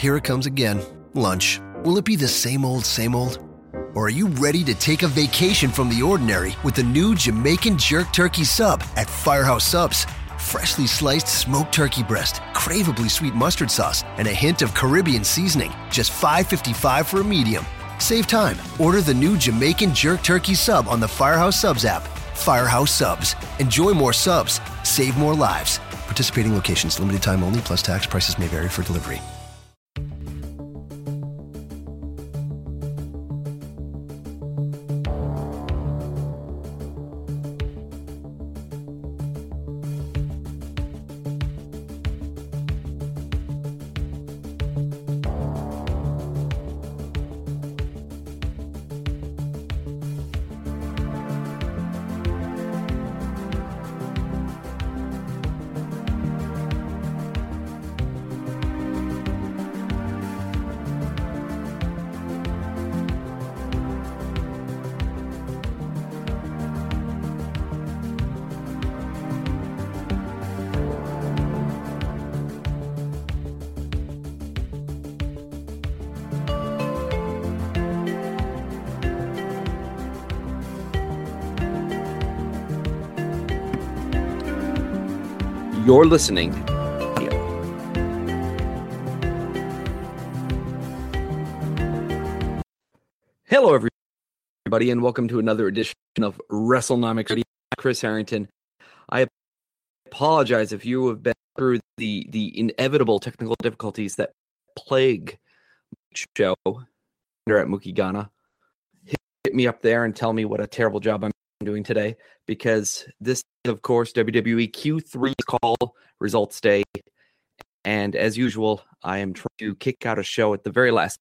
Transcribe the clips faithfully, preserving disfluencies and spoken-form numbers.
here it comes again. Lunch. Will it be the same old, same old? Or are you ready to take a vacation from the ordinary with the new Jamaican Jerk Turkey Sub at Firehouse Subs? Freshly sliced smoked turkey breast, craveably sweet mustard sauce, and a hint of Caribbean seasoning. Just five fifty-five for a medium. Save time. Order the new Jamaican Jerk Turkey Sub on the Firehouse Subs app. Firehouse Subs. Enjoy more subs. Save more lives. Participating locations. Limited time only, plus tax. Prices may vary for delivery. You're listening. Hello, everybody, and welcome to another edition of WrestleNomics Radio. I'm Chris Harrington. I apologize if you have been through the, the inevitable technical difficulties that plague the show here at Mookie Ghana. Hit, hit me up there and tell me what a terrible job I'm doing today, because this is, of course, W W E Q three call results day, and as usual, I am trying to kick out a show at the very last.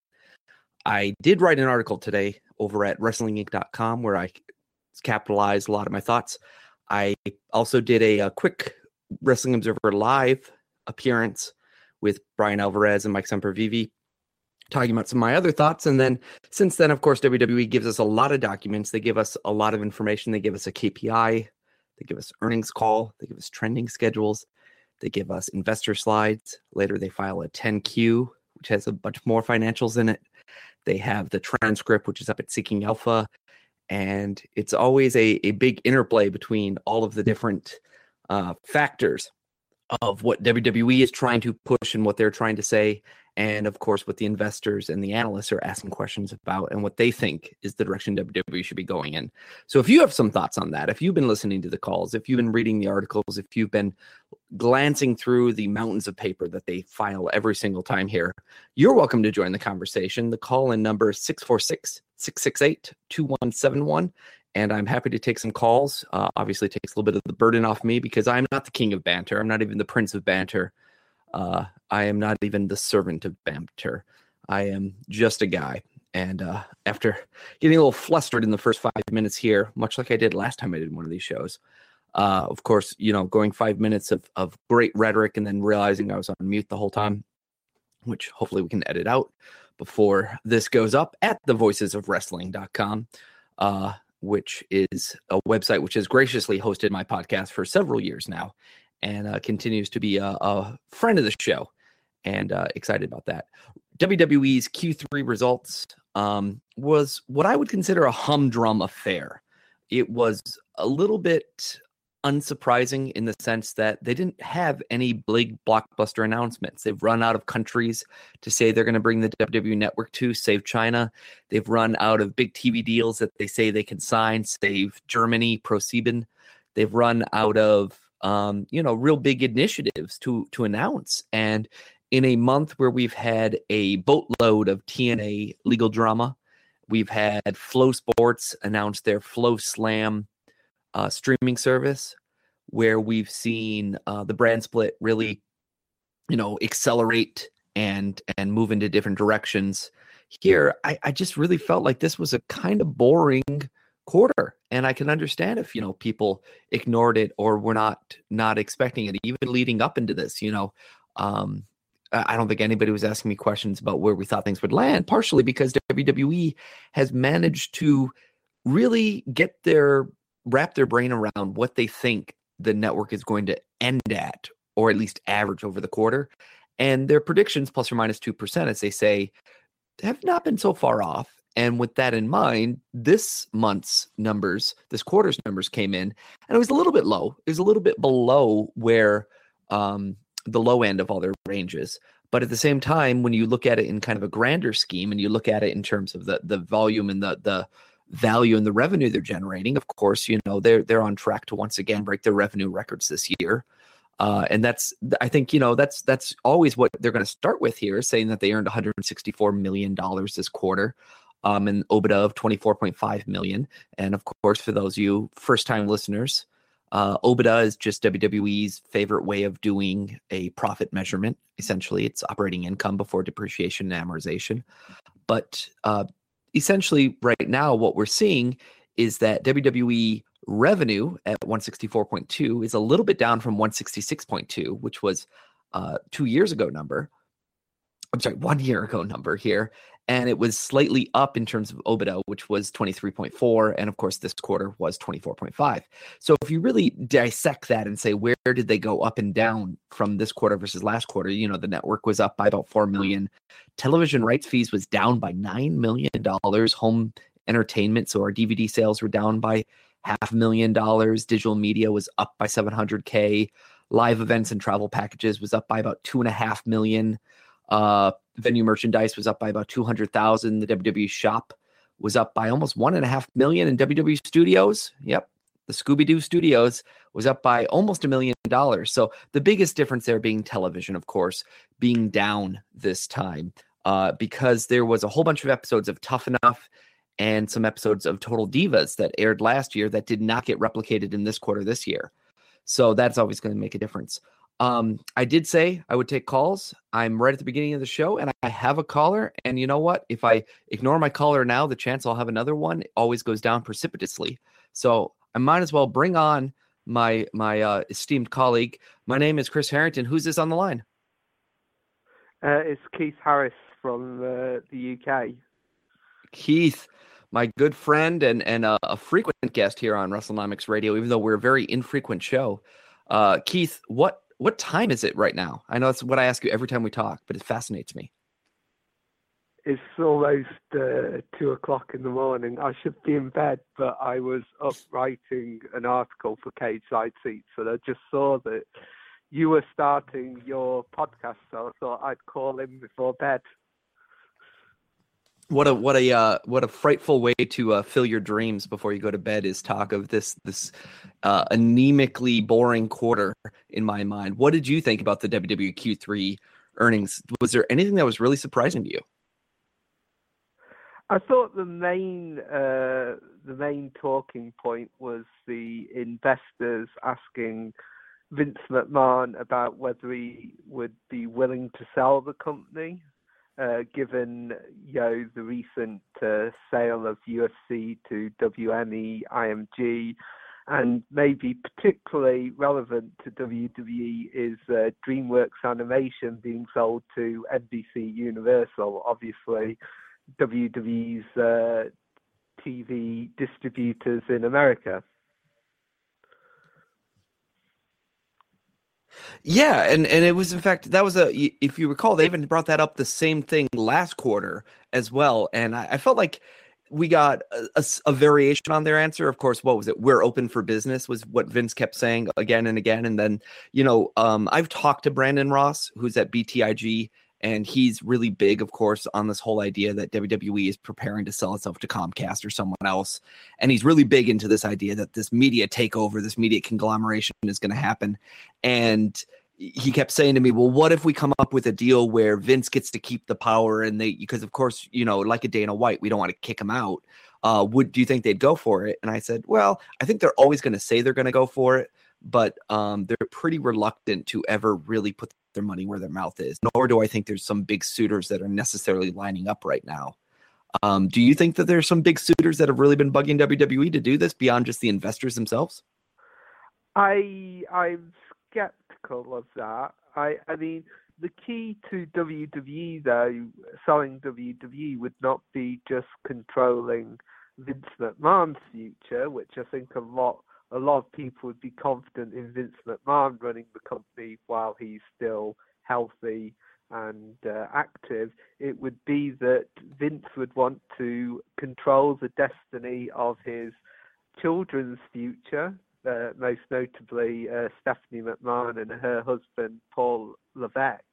I did write an article today over at Wrestling Inc dot com where I capitalized a lot of my thoughts. I also did a, a quick Wrestling Observer Live appearance with Brian Alvarez and Mike Sempervive, talking about some of my other thoughts. And then since then, of course, W W E gives us a lot of documents. They give us a lot of information. They give us a K P I. They give us earnings call. They give us trending schedules. They give us investor slides. Later, they file a ten Q, which has a bunch more financials in it. They have the transcript, which is up at Seeking Alpha. And it's always a, a big interplay between all of the different uh, factors of what W W E is trying to push and what they're trying to say. And of course, what the investors and the analysts are asking questions about and what they think is the direction W W E should be going in. So if you have some thoughts on that, if you've been listening to the calls, if you've been reading the articles, if you've been glancing through the mountains of paper that they file every single time here, you're welcome to join the conversation. The call-in number is six four six, six six eight, two one seven one. And I'm happy to take some calls. Uh, obviously, it takes a little bit of the burden off me because I'm not the king of banter. I'm not even the prince of banter. Uh, I am not even the servant of banter. I am just a guy. And uh, after getting a little flustered in the first five minutes here, much like I did last time I did one of these shows, uh, of course, you know, going five minutes of, of great rhetoric and then realizing I was on mute the whole time, which hopefully we can edit out before this goes up at the voices of wrestling dot com, uh, which is a website which has graciously hosted my podcast for several years now. And uh, continues to be a, a friend of the show, and uh, excited about that. W W E's Q three results um, was what I would consider a humdrum affair. It was a little bit unsurprising in the sense that they didn't have any big blockbuster announcements. They've run out of countries to say they're going to bring the W W E Network to, save China. They've run out of big T V deals that they say they can sign, save Germany, ProSieben. They've run out of Um, you know, real big initiatives to to announce. And in a month where we've had a boatload of T N A legal drama, we've had Flow Sports announce their Flow Slam uh, streaming service, where we've seen uh, the brand split really, you know, accelerate and and move into different directions. Here, I, I just really felt like this was a kind of boring quarter, and I can understand if, you know, people ignored it or were not not expecting it, even leading up into this. You know, um, I don't think anybody was asking me questions about where we thought things would land, partially because W W E has managed to really get their wrap their brain around what they think the network is going to end at, or at least average over the quarter. And their predictions, plus or minus two percent, as they say, have not been so far off. And with that in mind, this month's numbers, this quarter's numbers came in, and it was a little bit low. It was a little bit below where um, the low end of all their ranges. But at the same time, when you look at it in kind of a grander scheme, and you look at it in terms of the the volume and the the value and the revenue they're generating, of course, you know they're they're on track to once again break their revenue records this year. Uh, and that's, I think, you know, that's that's always what they're going to start with here, saying that they earned one hundred sixty-four million dollars this quarter, um, and OIBDA of twenty-four point five million dollars. And of course, for those of you first-time listeners, uh, OIBDA is just W W E's favorite way of doing a profit measurement. Essentially, it's operating income before depreciation and amortization. But uh, essentially, right now, what we're seeing is that W W E revenue at one sixty-four point two is a little bit down from one sixty-six point two, which was uh, two years ago number. I'm sorry, one year ago number here. And it was slightly up in terms of OIBDA, which was twenty-three point four. And of course, this quarter was twenty-four point five. So if you really dissect that and say, where did they go up and down from this quarter versus last quarter? You know, the network was up by about four million dollars. Television rights fees was down by nine million dollars. Home entertainment, so our D V D sales were down by half a million dollars. Digital media was up by seven hundred K. Live events and travel packages was up by about two and a half million. Uh, venue merchandise was up by about two hundred thousand. The W W E shop was up by almost one and a half million. And W W E Studios, yep, the Scooby-Doo Studios was up by almost a million dollars. So the biggest difference there being television, of course, being down this time uh, because there was a whole bunch of episodes of Tough Enough and some episodes of Total Divas that aired last year that did not get replicated in this quarter this year. So that's always going to make a difference. Um, I did say I would take calls. I'm right at the beginning of the show, and I have a caller. And you know what? If I ignore my caller now, the chance I'll have another one always goes down precipitously. So I might as well bring on my my uh, esteemed colleague. My name is Chris Harrington. Who's this on the line? Uh, it's Keith Harris from uh, the U K. Keith, my good friend and and a, a frequent guest here on WrestleNomics Radio, even though we're a very infrequent show. Uh, Keith, what what time is it right now? I know that's what I ask you every time we talk, but it fascinates me. It's almost uh, two o'clock in the morning. I should be in bed, but I was up writing an article for Cage Side Seats, and I just saw that you were starting your podcast, so I thought I'd call in before bed. What a what a uh, what a frightful way to uh, fill your dreams before you go to bed is talk of this this uh, anemically boring quarter in my mind. What did you think about the W W E Q three earnings? Was there anything that was really surprising to you? I thought the main uh, the main talking point was the investors asking Vince McMahon about whether he would be willing to sell the company. Uh, given you know the recent uh, sale of U F C to W M E, I M G, and maybe particularly relevant to W W E is uh, DreamWorks Animation being sold to N B C Universal, obviously W W E's uh, T V distributors in America. Yeah, and, and it was, in fact, that was a, if you recall, they even brought that up the same thing last quarter as well. And I, I felt like we got a, a, a variation on their answer. Of course, what was it? We're open for business was what Vince kept saying again and again. And then, you know, um, I've talked to Brandon Ross, who's at B T I G, and he's really big, of course, on this whole idea that W W E is preparing to sell itself to Comcast or someone else. And he's really big into this idea that this media takeover, this media conglomeration is going to happen. And he kept saying to me, well, what if we come up with a deal where Vince gets to keep the power? And they, because of course, you know, like a Dana White, we don't want to kick him out. Uh, would, do you think they'd go for it? And I said, well, I think they're always going to say they're going to go for it, but um, they're pretty reluctant to ever really put their money where their mouth is. Nor do I think there's some big suitors that are necessarily lining up right now. Um, do you think that there's some big suitors that have really been bugging W W E to do this beyond just the investors themselves? I I'm skeptical of that. I I mean the key to W W E though, selling W W E would not be just controlling Vince McMahon's future, which I think a lot a lot of people would be confident in Vince McMahon running the company while he's still healthy and uh, active, it would be that Vince would want to control the destiny of his children's future, uh, most notably uh, Stephanie McMahon and her husband Paul Levesque,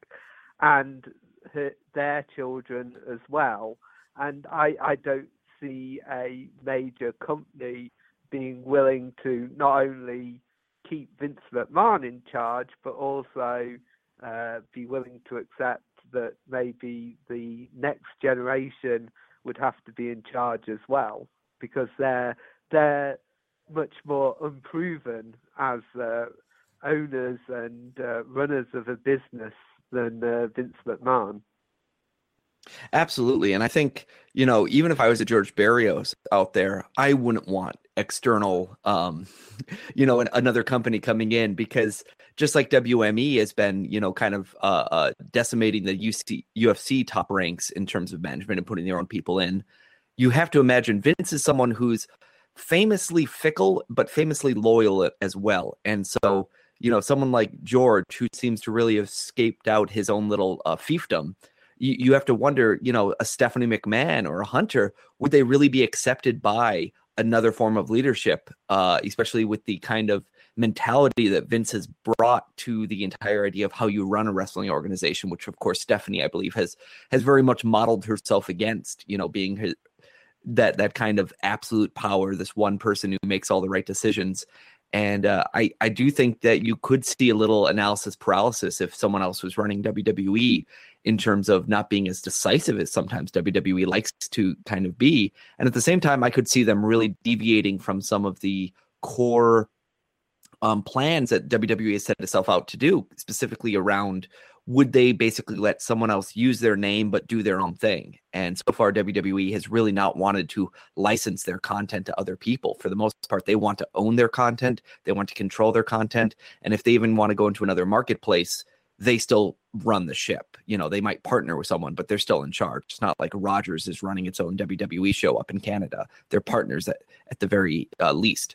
and her, their children as well. And I, I don't see a major company being willing to not only keep Vince McMahon in charge, but also uh, be willing to accept that maybe the next generation would have to be in charge as well, because they're they're much more unproven as uh, owners and uh, runners of a business than uh, Vince McMahon. Absolutely. And I think, you know, even if I was a George Barrios out there, I wouldn't want external, um, you know, an, another company coming in, because just like W M E has been, you know, kind of uh, uh, decimating the U C, U F C top ranks in terms of management and putting their own people in, you have to imagine Vince is someone who's famously fickle, but famously loyal as well. And so, you know, someone like George, who seems to really have escaped out his own little uh, fiefdom, You, you have to wonder, you know, a Stephanie McMahon or a Hunter, would they really be accepted by another form of leadership, uh, especially with the kind of mentality that Vince has brought to the entire idea of how you run a wrestling organization, which, of course, Stephanie, I believe, has has very much modeled herself against, you know, being his, that that kind of absolute power, this one person who makes all the right decisions. And uh, I, I do think that you could see a little analysis paralysis if someone else was running W W E in terms of not being as decisive as sometimes W W E likes to kind of be. And at the same time, I could see them really deviating from some of the core um, plans that W W E has set itself out to do, specifically around, would they basically let someone else use their name but do their own thing? And so far, W W E has really not wanted to license their content to other people. For the most part, they want to own their content. They want to control their content. And if they even want to go into another marketplace, they still run the ship. You know, they might partner with someone, but they're still in charge. It's not like Rogers is running its own W W E show up in Canada. They're partners at, at the very uh, least.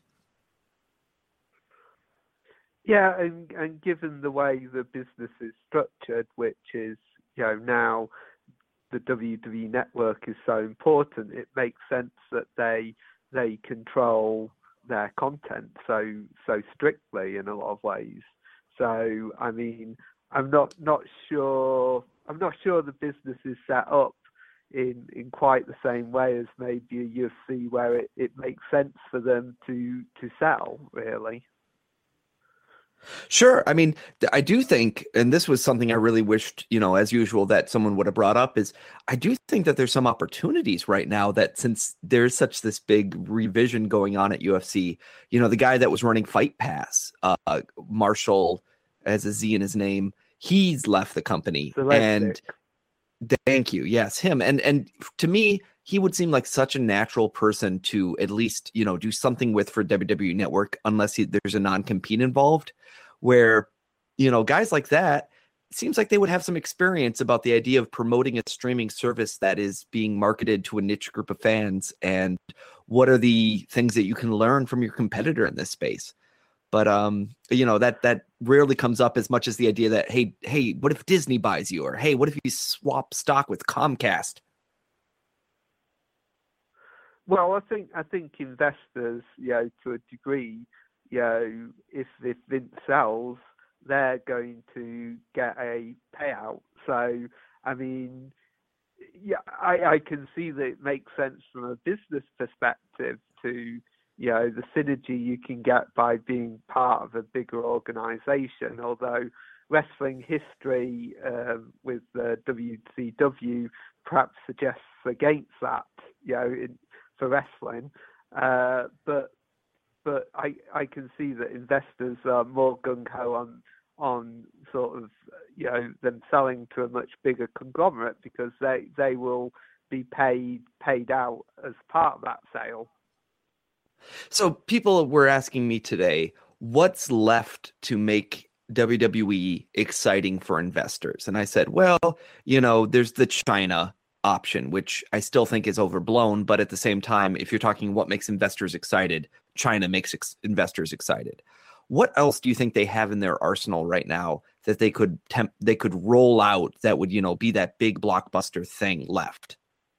Yeah, and, and given the way the business is structured, which is, you know, now the W W E network is so important, it makes sense that they they control their content so so strictly in a lot of ways. So, I mean, I'm not not sure. I'm not sure the business is set up in in quite the same way as maybe a U F C, where it, it makes sense for them to to sell, really. Sure. I mean, I do think, and this was something I really wished, you know, as usual, that someone would have brought up, is I do think that there's some opportunities right now that, since there's such this big revision going on at U F C, you know, the guy that was running Fight Pass, uh, Marshall, as a Z in his name, he's left the company. Selectic. And thank you. Yes, him. And, and to me, he would seem like such a natural person to at least, you know, do something with for W W E Network, unless he, there's a non-compete involved, where, you know, guys like that, it seems like they would have some experience about the idea of promoting a streaming service that is being marketed to a niche group of fans, and what are the things that you can learn from your competitor in this space. But, um, you know, that that rarely comes up as much as the idea that, hey, hey, what if Disney buys you? Or, hey, what if you swap stock with Comcast? Well, I think I think investors, you know, to a degree, you know, if if Vince sells, they're going to get a payout. So, I mean, yeah, I, I can see that it makes sense from a business perspective to, you know, the synergy you can get by being part of a bigger organization. Although wrestling history um, with uh, W C W perhaps suggests against that, you know, in, for wrestling, uh, but but I I can see that investors are more gung ho on on sort of, you know, them selling to a much bigger conglomerate, because they they will be paid paid out as part of that sale. So people were asking me today, what's left to make W W E exciting for investors? And I said, well, you know, there's the China option, which I still think is overblown. But at the same time, if you're talking what makes investors excited, China makes ex- investors excited. What else do you think they have in their arsenal right now that they could temp- they could roll out that would, you know, be that big blockbuster thing left?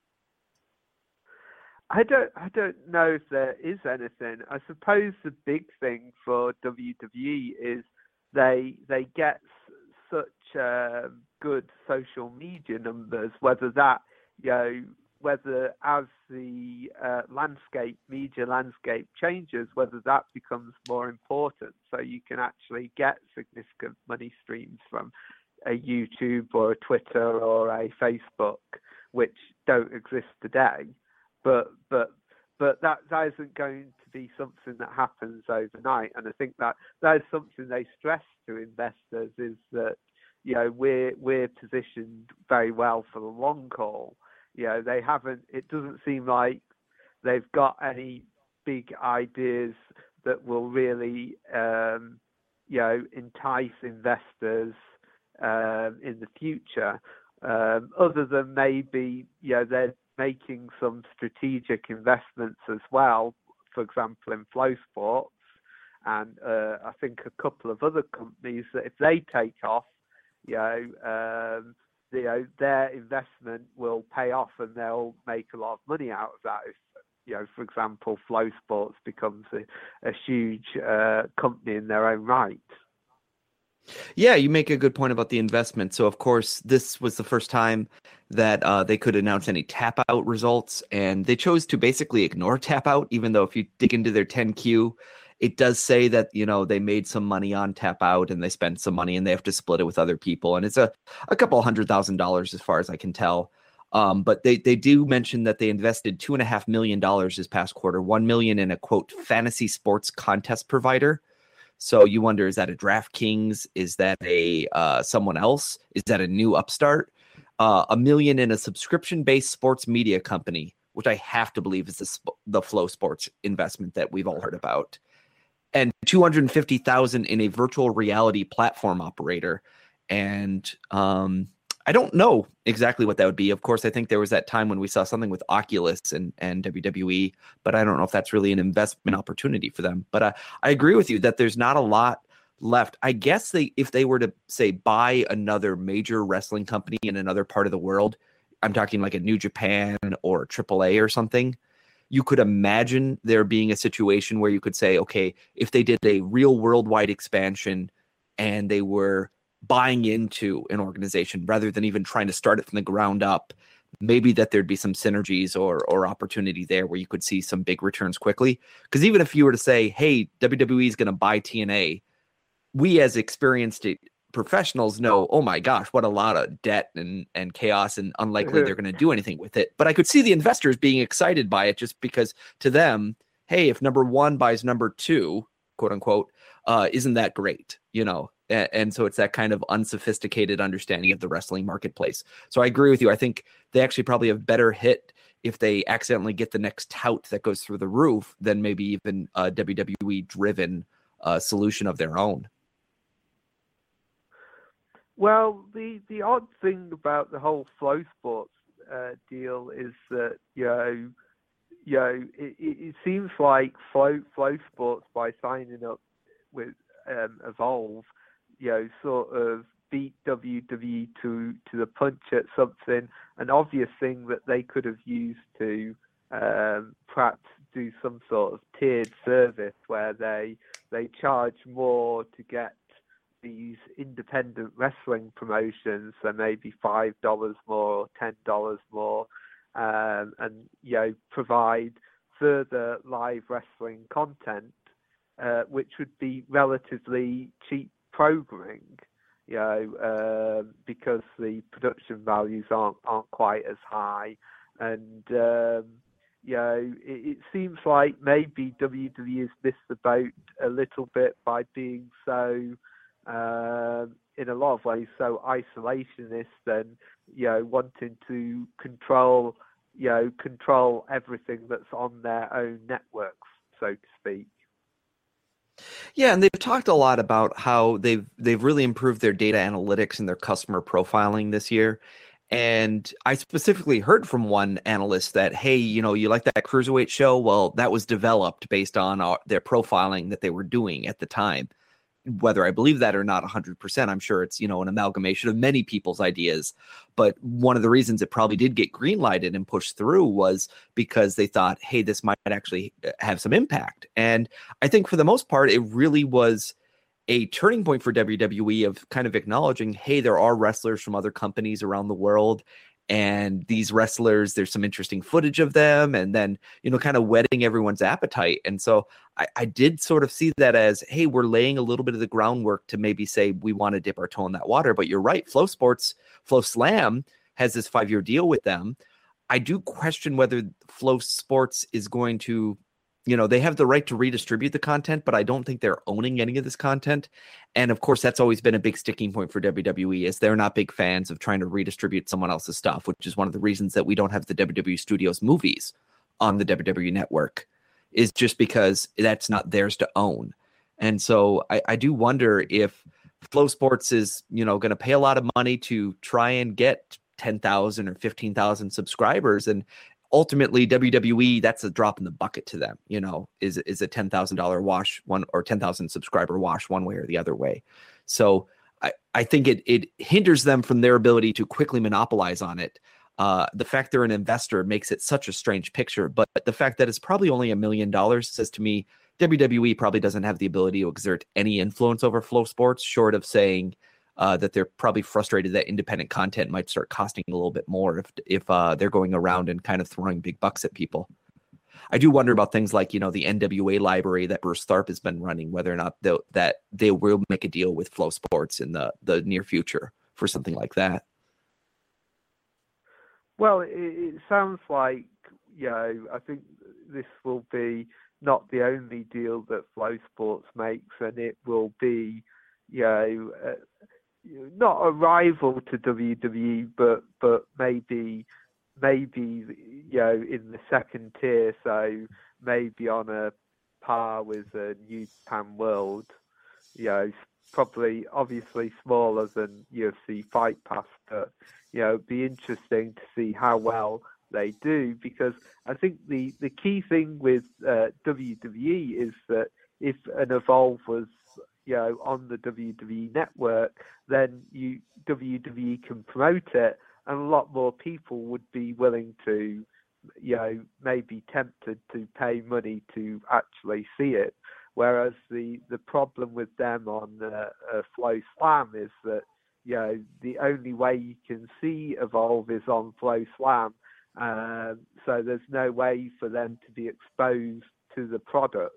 I don't I don't know if there is anything. I suppose the big thing for W W E is they they get such uh, good social media numbers, whether that, you know, whether as the uh, landscape, media landscape changes, whether that becomes more important. So you can actually get significant money streams from a YouTube or a Twitter or a Facebook, which don't exist today. But but but that, that isn't going to be something that happens overnight. And I think that that is something they stress to investors, is that, you know, we're we're positioned very well for the long haul. You know, they haven't. It doesn't seem like they've got any big ideas that will really, um, you know, entice investors um, in the future. Um, other than maybe, you know, they're making some strategic investments as well, for example, in Flow Sports, and uh, I think a couple of other companies that if they take off, you know, um, you know, their investment will pay off and they'll make a lot of money out of that. If, you know, for example, Flow Sports becomes a, a huge uh, company in their own right. Yeah, you make a good point about the investment. So, of course, this was the first time that uh, they could announce any tap out results, and they chose to basically ignore tap out, even though if you dig into their ten Q, it does say that, you know, they made some money on tap out and they spent some money and they have to split it with other people. And it's a, a couple hundred thousand dollars as far as I can tell. Um, but they, they do mention that they invested two and a half million dollars this past quarter, one million in a quote fantasy sports contest provider. So you wonder, is that a DraftKings? Is that a uh, someone else? Is that a new upstart? Uh, a million in a subscription-based sports media company, which I have to believe is the, sp- the Flow Sports investment that we've all heard about. And two hundred fifty thousand in a virtual reality platform operator. And um, I don't know exactly what that would be. Of course, I think there was that time when we saw something with Oculus and, and W W E, but I don't know if that's really an investment opportunity for them. But uh, I agree with you that there's not a lot left. I guess they, if they were to say buy another major wrestling company in another part of the world, I'm talking like a New Japan or triple A or something, you could imagine there being a situation where you could say, okay, if they did a real worldwide expansion and they were buying into an organization rather than even trying to start it from the ground up, maybe that there'd be some synergies or or opportunity there where you could see some big returns quickly. Because even if you were to say, hey, W W E is going to buy T N A, we as experienced professionals know, oh my gosh, what a lot of debt and, and chaos, and unlikely they're going to do anything with it. But I could see the investors being excited by it just because to them, hey, if number one buys number two, quote unquote, uh, isn't that great? You know, and, and so it's that kind of unsophisticated understanding of the wrestling marketplace. So I agree with you. I think they actually probably have better hit if they accidentally get the next tout that goes through the roof than maybe even a W W E driven uh, solution of their own. Well, the, the odd thing about the whole Flow Sports uh, deal is that, you know, you know it, it seems like Flow, Flow Sports, by signing up with um, Evolve, you know, sort of beat W W E to, to the punch at something, an obvious thing that they could have used to um, perhaps do some sort of tiered service where they they charge more to get these independent wrestling promotions, so maybe five dollars more or ten dollars more, um, and you know provide further live wrestling content, uh, which would be relatively cheap programming, you know, uh, because the production values aren't aren't quite as high, and um, you know it, it seems like maybe W W E has missed the boat a little bit by being so. Uh, in a lot of ways, so isolationist and you know wanting to control, you know, control everything that's on their own networks, so to speak. Yeah, and they've talked a lot about how they've they've really improved their data analytics and their customer profiling this year. And I specifically heard from one analyst that, hey, you know, you like that Cruiserweight show? Well, that was developed based on our, their profiling that they were doing at the time. whether I believe that or not one hundred percent. I'm sure it's, you know, an amalgamation of many people's ideas. But one of the reasons it probably did get greenlighted and pushed through was because they thought, hey, this might actually have some impact. And I think for the most part, it really was a turning point for W W E of kind of acknowledging, hey, there are wrestlers from other companies around the world. And these wrestlers, there's some interesting footage of them, and then, you know, kind of whetting everyone's appetite. And so I, I did sort of see that as, hey, we're laying a little bit of the groundwork to maybe say we want to dip our toe in that water. But you're right, Flow Sports, Flow Slam has this five-year deal with them. I do question whether Flow Sports is going to, you know, they have the right to redistribute the content, but I don't think they're owning any of this content. And of course, that's always been a big sticking point for W W E, is they're not big fans of trying to redistribute someone else's stuff, which is one of the reasons that we don't have the W W E Studios movies on the W W E Network, is just because that's not theirs to own. And so I, I do wonder if Flow Sports is, you know, going to pay a lot of money to try and get ten thousand or fifteen thousand subscribers, and ultimately, W W E, that's a drop in the bucket to them, you know, is is a ten thousand dollars wash one or ten thousand subscriber wash one way or the other way. So I, I think it it hinders them from their ability to quickly monopolize on it. Uh, the fact they're an investor makes it such a strange picture, but the fact that it's probably only a million dollars says to me, W W E probably doesn't have the ability to exert any influence over Flow Sports, short of saying Uh, that they're probably frustrated that independent content might start costing a little bit more if if uh, they're going around and kind of throwing big bucks at people. I do wonder about things like, you know, the N W A library that Bruce Tharp has been running, whether or not that they will make a deal with Flow Sports in the, the near future for something like that. Well, it, it sounds like, you know, I think this will be not the only deal that Flow Sports makes, and it will be, you know, uh, not a rival to W W E, but but maybe maybe you know, in the second tier, so maybe on a par with a New Japan World. You know, probably obviously smaller than U F C Fight Pass, but you know, it'd be interesting to see how well they do, because I think the the key thing with uh, W W E is that if an Evolve was, you know, on the W W E network, then you W W E can promote it, and a lot more people would be willing to, you know, maybe tempted to pay money to actually see it. Whereas the, the problem with them on uh, uh, Flow Slam is that, you know, the only way you can see Evolve is on Flow Slam, uh, so there's no way for them to be exposed to the product.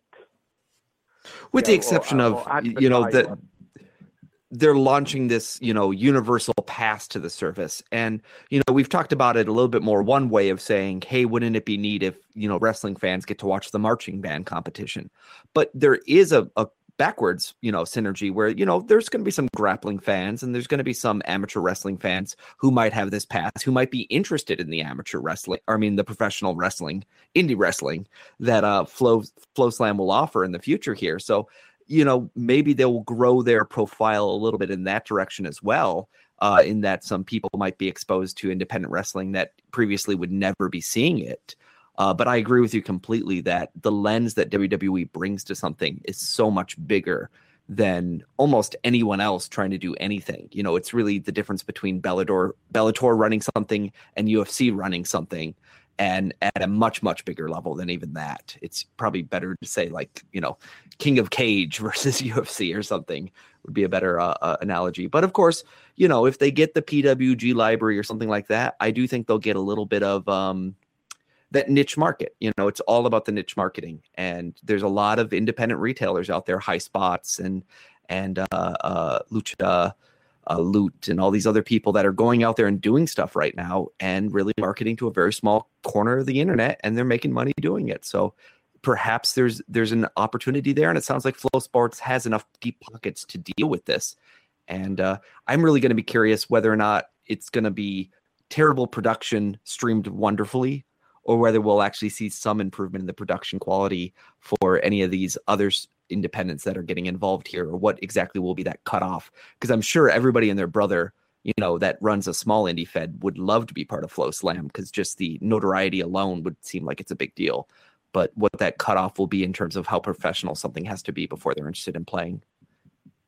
With you the know, exception or, of, or you know, that they're launching this, you know, universal pass to the service. And, you know, we've talked about it a little bit more. One way of saying, hey, wouldn't it be neat if, you know, wrestling fans get to watch the marching band competition? But there is a, a backwards, you know, synergy where, you know, there's going to be some grappling fans and there's going to be some amateur wrestling fans who might have this pass, who might be interested in the amateur wrestling, or I mean, the professional wrestling, indie wrestling that uh, Flow, Flow Slam will offer in the future here. So, you know, maybe they'll grow their profile a little bit in that direction as well, uh, in that some people might be exposed to independent wrestling that previously would never be seeing it. Uh, but I agree with you completely that the lens that W W E brings to something is so much bigger than almost anyone else trying to do anything. You know, it's really the difference between Bellator, Bellator running something and U F C running something, and at a much, much bigger level than even that. It's probably better to say, like, you know, King of Cage versus U F C or something would be a better uh, uh, analogy. But of course, you know, if they get the P W G library or something like that, I do think they'll get a little bit of um, that niche market. You know, it's all about the niche marketing. And there's a lot of independent retailers out there, High Spots and, and uh, uh, Lucha, Uh, Loot, and all these other people that are going out there and doing stuff right now and really marketing to a very small corner of the internet, and they're making money doing it. So perhaps there's there's an opportunity there, and it sounds like Flow Sports has enough deep pockets to deal with this. And uh, I'm really going to be curious whether or not it's going to be terrible production streamed wonderfully, or whether we'll actually see some improvement in the production quality for any of these others independents that are getting involved here, or what exactly will be that cutoff. Because I'm sure everybody and their brother, you know, that runs a small indie fed would love to be part of Flow Slam, because just the notoriety alone would seem like it's a big deal. But what that cutoff will be in terms of how professional something has to be before they're interested in playing.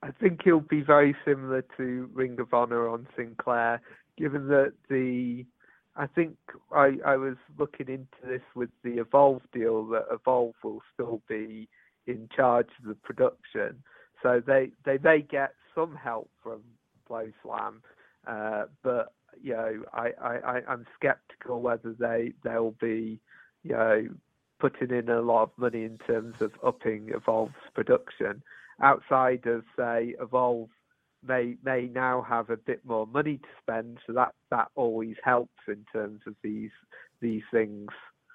I think it'll be very similar to Ring of Honor on Sinclair, given that the, I think I, I was looking into this with the Evolve deal, that Evolve will still be in charge of the production. So they, they may get some help from FloSlam, uh, but, you know, I, I, I'm skeptical whether they, they'll be, you know, putting in a lot of money in terms of upping Evolve's production. Outside of, say, Evolve may may now have a bit more money to spend, so that, that always helps in terms of these these things.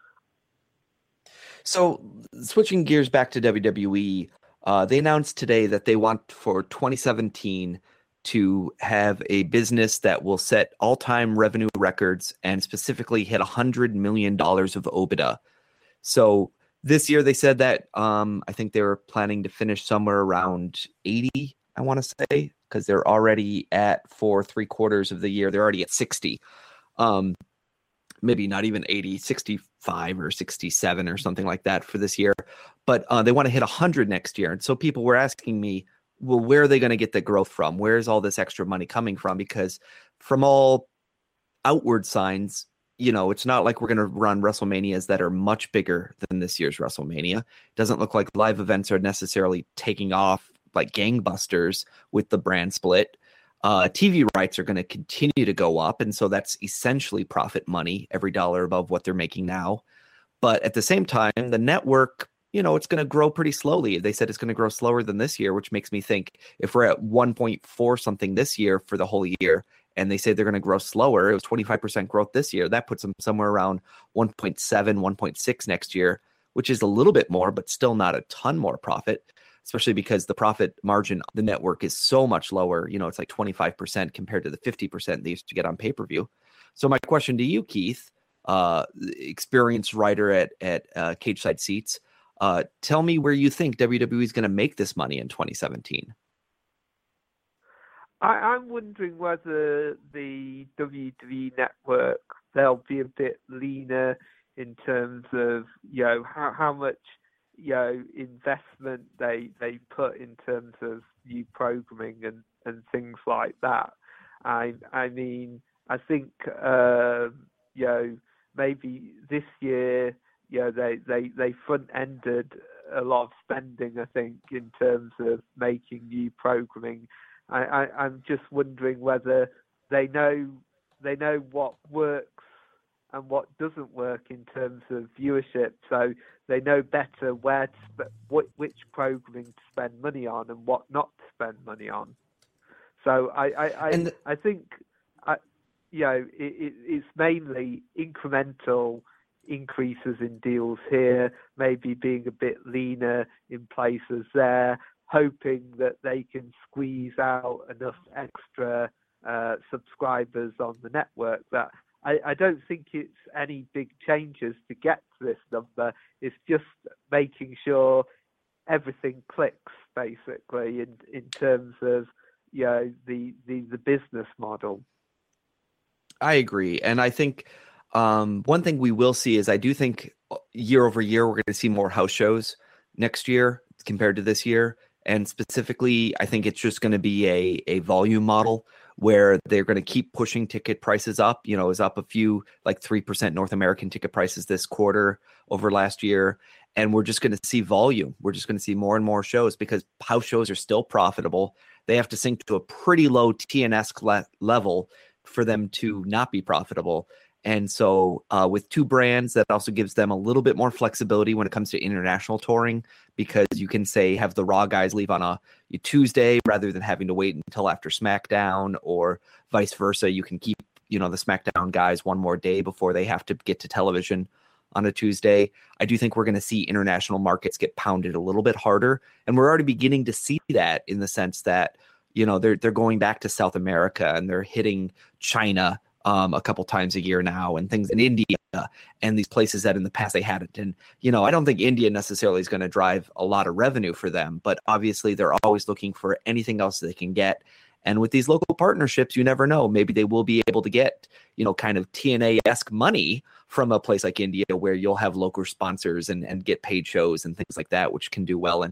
So switching gears back to W W E, uh, they announced today that they want for twenty seventeen to have a business that will set all-time revenue records and specifically hit one hundred million dollars of O I B D A. So this year they said that um, I think they were planning to finish somewhere around eighty, I want to say, because they're already at for three quarters of the year. They're already at sixty. Um, maybe not even eighty, sixty-five or sixty-seven or something like that for this year. But uh, they want to hit one hundred next year. And so people were asking me, well, where are they going to get the growth from? Where is all this extra money coming from? Because from all outward signs, you know, it's not like we're going to run WrestleManias that are much bigger than this year's WrestleMania. It doesn't look like live events are necessarily taking off like gangbusters with the brand split. Uh, T V rights are going to continue to go up. And so that's essentially profit money, every dollar above what they're making now. But at the same time, the network, you know, it's going to grow pretty slowly. They said it's going to grow slower than this year, which makes me think if we're at one point four something this year for the whole year, and they say they're going to grow slower, it was twenty-five percent growth this year. That puts them somewhere around one point seven, one point six next year, which is a little bit more, but still not a ton more profit, especially because the profit margin, the network is so much lower. You know, it's like twenty-five percent compared to the fifty percent they used to get on pay-per-view. So my question to you, Keith, uh, experienced writer at, at uh, Cage Side Seats, uh, tell me where you think W W E is going to make this money in twenty seventeen. I, I'm wondering whether the W W E network, they'll be a bit leaner in terms of, you know, how, how much, you know, investment they they put in terms of new programming and, and things like that. I I mean, I think, uh, you know, maybe this year, you know, they, they, they front-ended a lot of spending, I think, in terms of making new programming. I, I, I'm just wondering whether they know they know what works and what doesn't work in terms of viewership, so they know better where to sp- what, which programming to spend money on and what not to spend money on. So I I, I, the- I think I, you know it, it, it's mainly incremental increases in deals here, maybe being a bit leaner in places there, hoping that they can squeeze out enough extra uh, subscribers on the network. That I, I don't think it's any big changes to get to this number. It's just making sure everything clicks, basically, in, in terms of, you know, the, the, the business model. I agree. And I think um, one thing we will see is I do think year over year, we're going to see more house shows next year compared to this year. And specifically, I think it's just going to be a, a volume model where they're going to keep pushing ticket prices up. You know, it was up a few, like three percent North American ticket prices this quarter over last year. And we're just going to see volume. We're just going to see more and more shows because house shows are still profitable. They have to sink to a pretty low T N S le- level for them to not be profitable. And so uh, with two brands, that also gives them a little bit more flexibility when it comes to international touring, because you can say have the Raw guys leave on a, a Tuesday rather than having to wait until after SmackDown, or vice versa. You can keep, you know, the SmackDown guys one more day before they have to get to television on a Tuesday. I do think we're going to see international markets get pounded a little bit harder. And we're already beginning to see that in the sense that, you know, they're, they're going back to South America and they're hitting China Um, a couple times a year now, and things in India and these places that in the past they hadn't. And, you know, I don't think India necessarily is going to drive a lot of revenue for them, but obviously they're always looking for anything else they can get. And with these local partnerships, you never know, maybe they will be able to get, you know, kind of T N A-esque money from a place like India where you'll have local sponsors and, and get paid shows and things like that, which can do well. And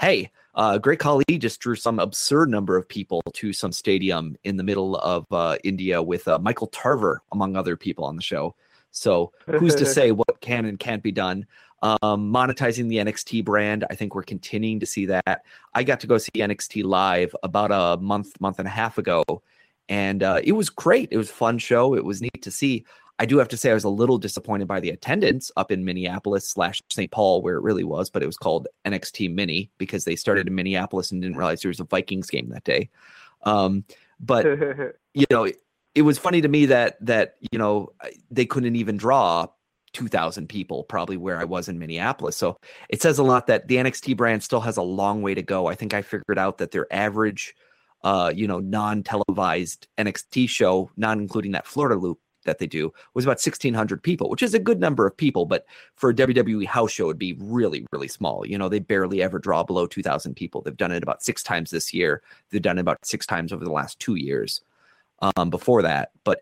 hey, uh, Great Khali just drew some absurd number of people to some stadium in the middle of uh, India with uh, Michael Tarver, among other people on the show. So who's to say what can and can't be done? Um, monetizing the N X T brand, I think we're continuing to see that. I got to go see N X T live about a month, month and a half ago, and uh, it was great. It was a fun show. It was neat to see. I do have to say I was a little disappointed by the attendance up in Minneapolis slash Saint Paul, where it really was, but it was called N X T Mini because they started in Minneapolis and didn't realize there was a Vikings game that day. Um, but, you know, it, it was funny to me that, that, you know, they couldn't even draw two thousand people probably where I was in Minneapolis. So it says a lot that the N X T brand still has a long way to go. I think I figured out that their average, uh, you know, non-televised N X T show, not including that Florida loop that they do, was about sixteen hundred people, which is a good number of people. But for a W W E house show, it'd be really, really small. You know, they barely ever draw below two thousand people. They've done it about six times this year. They've done it about six times over the last two years um, before that. But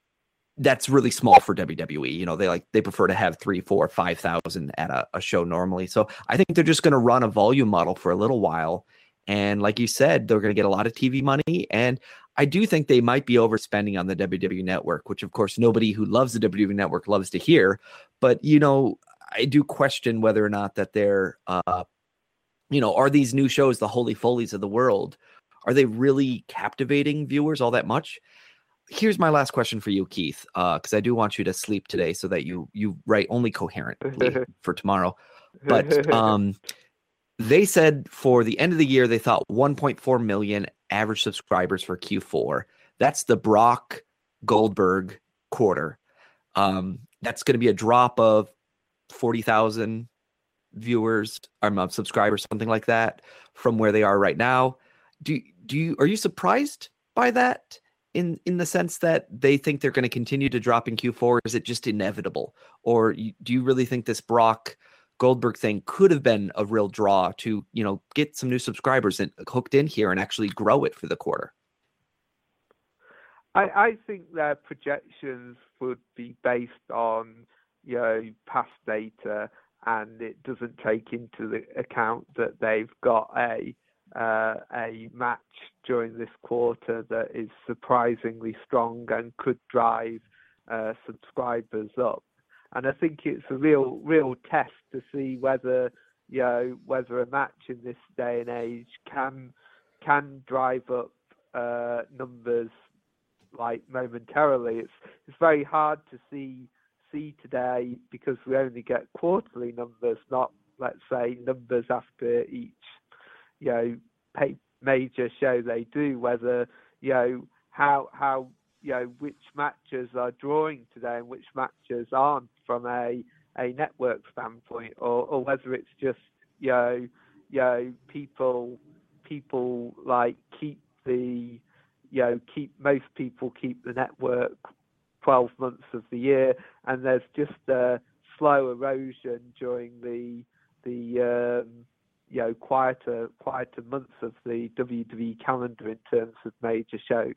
that's really small for W W E. You know, they like, they prefer to have three, four, five thousand at a, a show normally. So I think they're just going to run a volume model for a little while. And like you said, they're going to get a lot of T V money. And I do think they might be overspending on the W W E network, which of course nobody who loves the W W E network loves to hear. But, you know, I do question whether or not that they're, uh, you know, are these new shows, the Holy Folies of the world, are they really captivating viewers all that much? Here's my last question for you, Keith, because uh, I do want you to sleep today so that you you write only coherently for tomorrow. But um, they said for the end of the year, they thought one point four million average subscribers for Q four. That's the Brock Goldberg quarter. Um, that's going to be a drop of forty thousand viewers, um, subscribers, something like that, from where they are right now. Do do you are you surprised by that? In in the sense that they think they're going to continue to drop in Q four? Is it just inevitable? Or you, do you really think this Brock Goldberg thing could have been a real draw to, you know, get some new subscribers and hooked in here and actually grow it for the quarter? I, I think their projections would be based on, you know, past data, and it doesn't take into the account that they've got a Uh, a match during this quarter that is surprisingly strong and could drive uh, subscribers up. And I think it's a real, real test to see whether, you know, whether a match in this day and age can can drive up uh, numbers like momentarily. It's it's very hard to see see today because we only get quarterly numbers, not, let's say, numbers after each, you know, pay, major show they do, whether, you know, how, how, you know, which matches are drawing today and which matches aren't from a, a network standpoint, or, or whether it's just, you know, you know, people, people like keep the, you know, keep, most people keep the network twelve months of the year, and there's just a slow erosion during the, the, um, you know, quieter, quieter months of the W W E calendar in terms of major shows.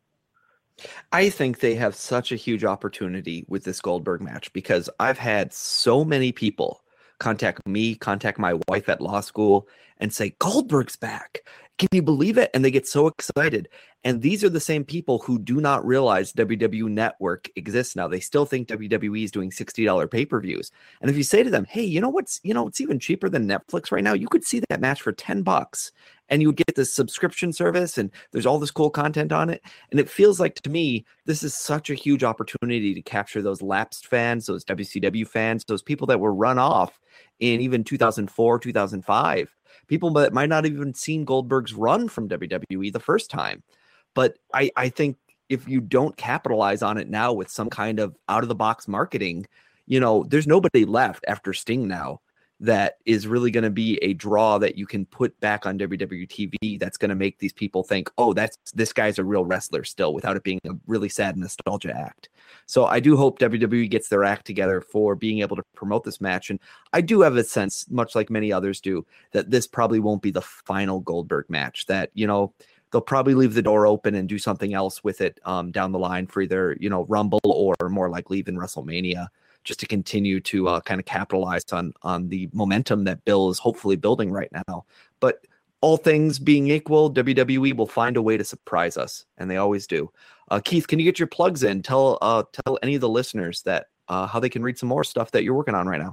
I think they have such a huge opportunity with this Goldberg match because I've had so many people contact me, contact my wife at law school and say, Goldberg's back. Can you believe it? And they get so excited. And these are the same people who do not realize W W E Network exists now. They still think W W E is doing sixty dollars pay-per-views. And if you say to them, hey, you know what's, you know, it's even cheaper than Netflix right now. You could see that match for ten bucks and you would get this subscription service and there's all this cool content on it. And it feels like to me, this is such a huge opportunity to capture those lapsed fans, those W C W fans, those people that were run off in even two thousand four, two thousand five, people that might not have even seen Goldberg's run from W W E the first time. But I, I think if you don't capitalize on it now with some kind of out-of-the-box marketing, you know, there's nobody left after Sting now that is really going to be a draw that you can put back on W W E T V that's going to make these people think, oh, that's this guy's a real wrestler still, without it being a really sad nostalgia act. So I do hope W W E gets their act together for being able to promote this match. And I do have a sense, much like many others do, that this probably won't be the final Goldberg match, that, you know, they'll probably leave the door open and do something else with it um, down the line for either, you know, Rumble or more likely even WrestleMania. just to continue to uh, kind of capitalize on on the momentum that Bill is hopefully building right now. But all things being equal, W W E will find a way to surprise us, and they always do. Uh, Keith, can you get your plugs in? Tell uh, tell any of the listeners that uh, how they can read some more stuff that you're working on right now.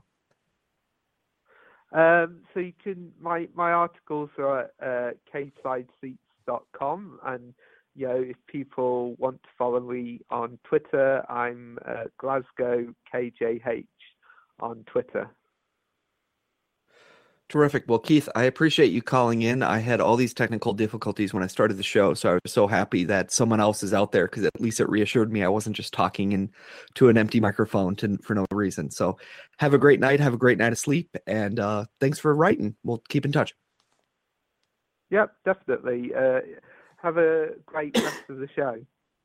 Um, so you can my my articles are at uh, cageside seats dot com, and you know, if people want to follow me on Twitter, I'm uh, Glasgow K J H on Twitter. Terrific. Well, Keith, I appreciate you calling in. I had all these technical difficulties when I started the show, so I was so happy that someone else is out there, because at least it reassured me I wasn't just talking into an empty microphone to, for no reason. So have a great night. Have a great night of sleep. And uh, thanks for writing. We'll keep in touch. Yep, definitely. Uh, have a great rest of the show.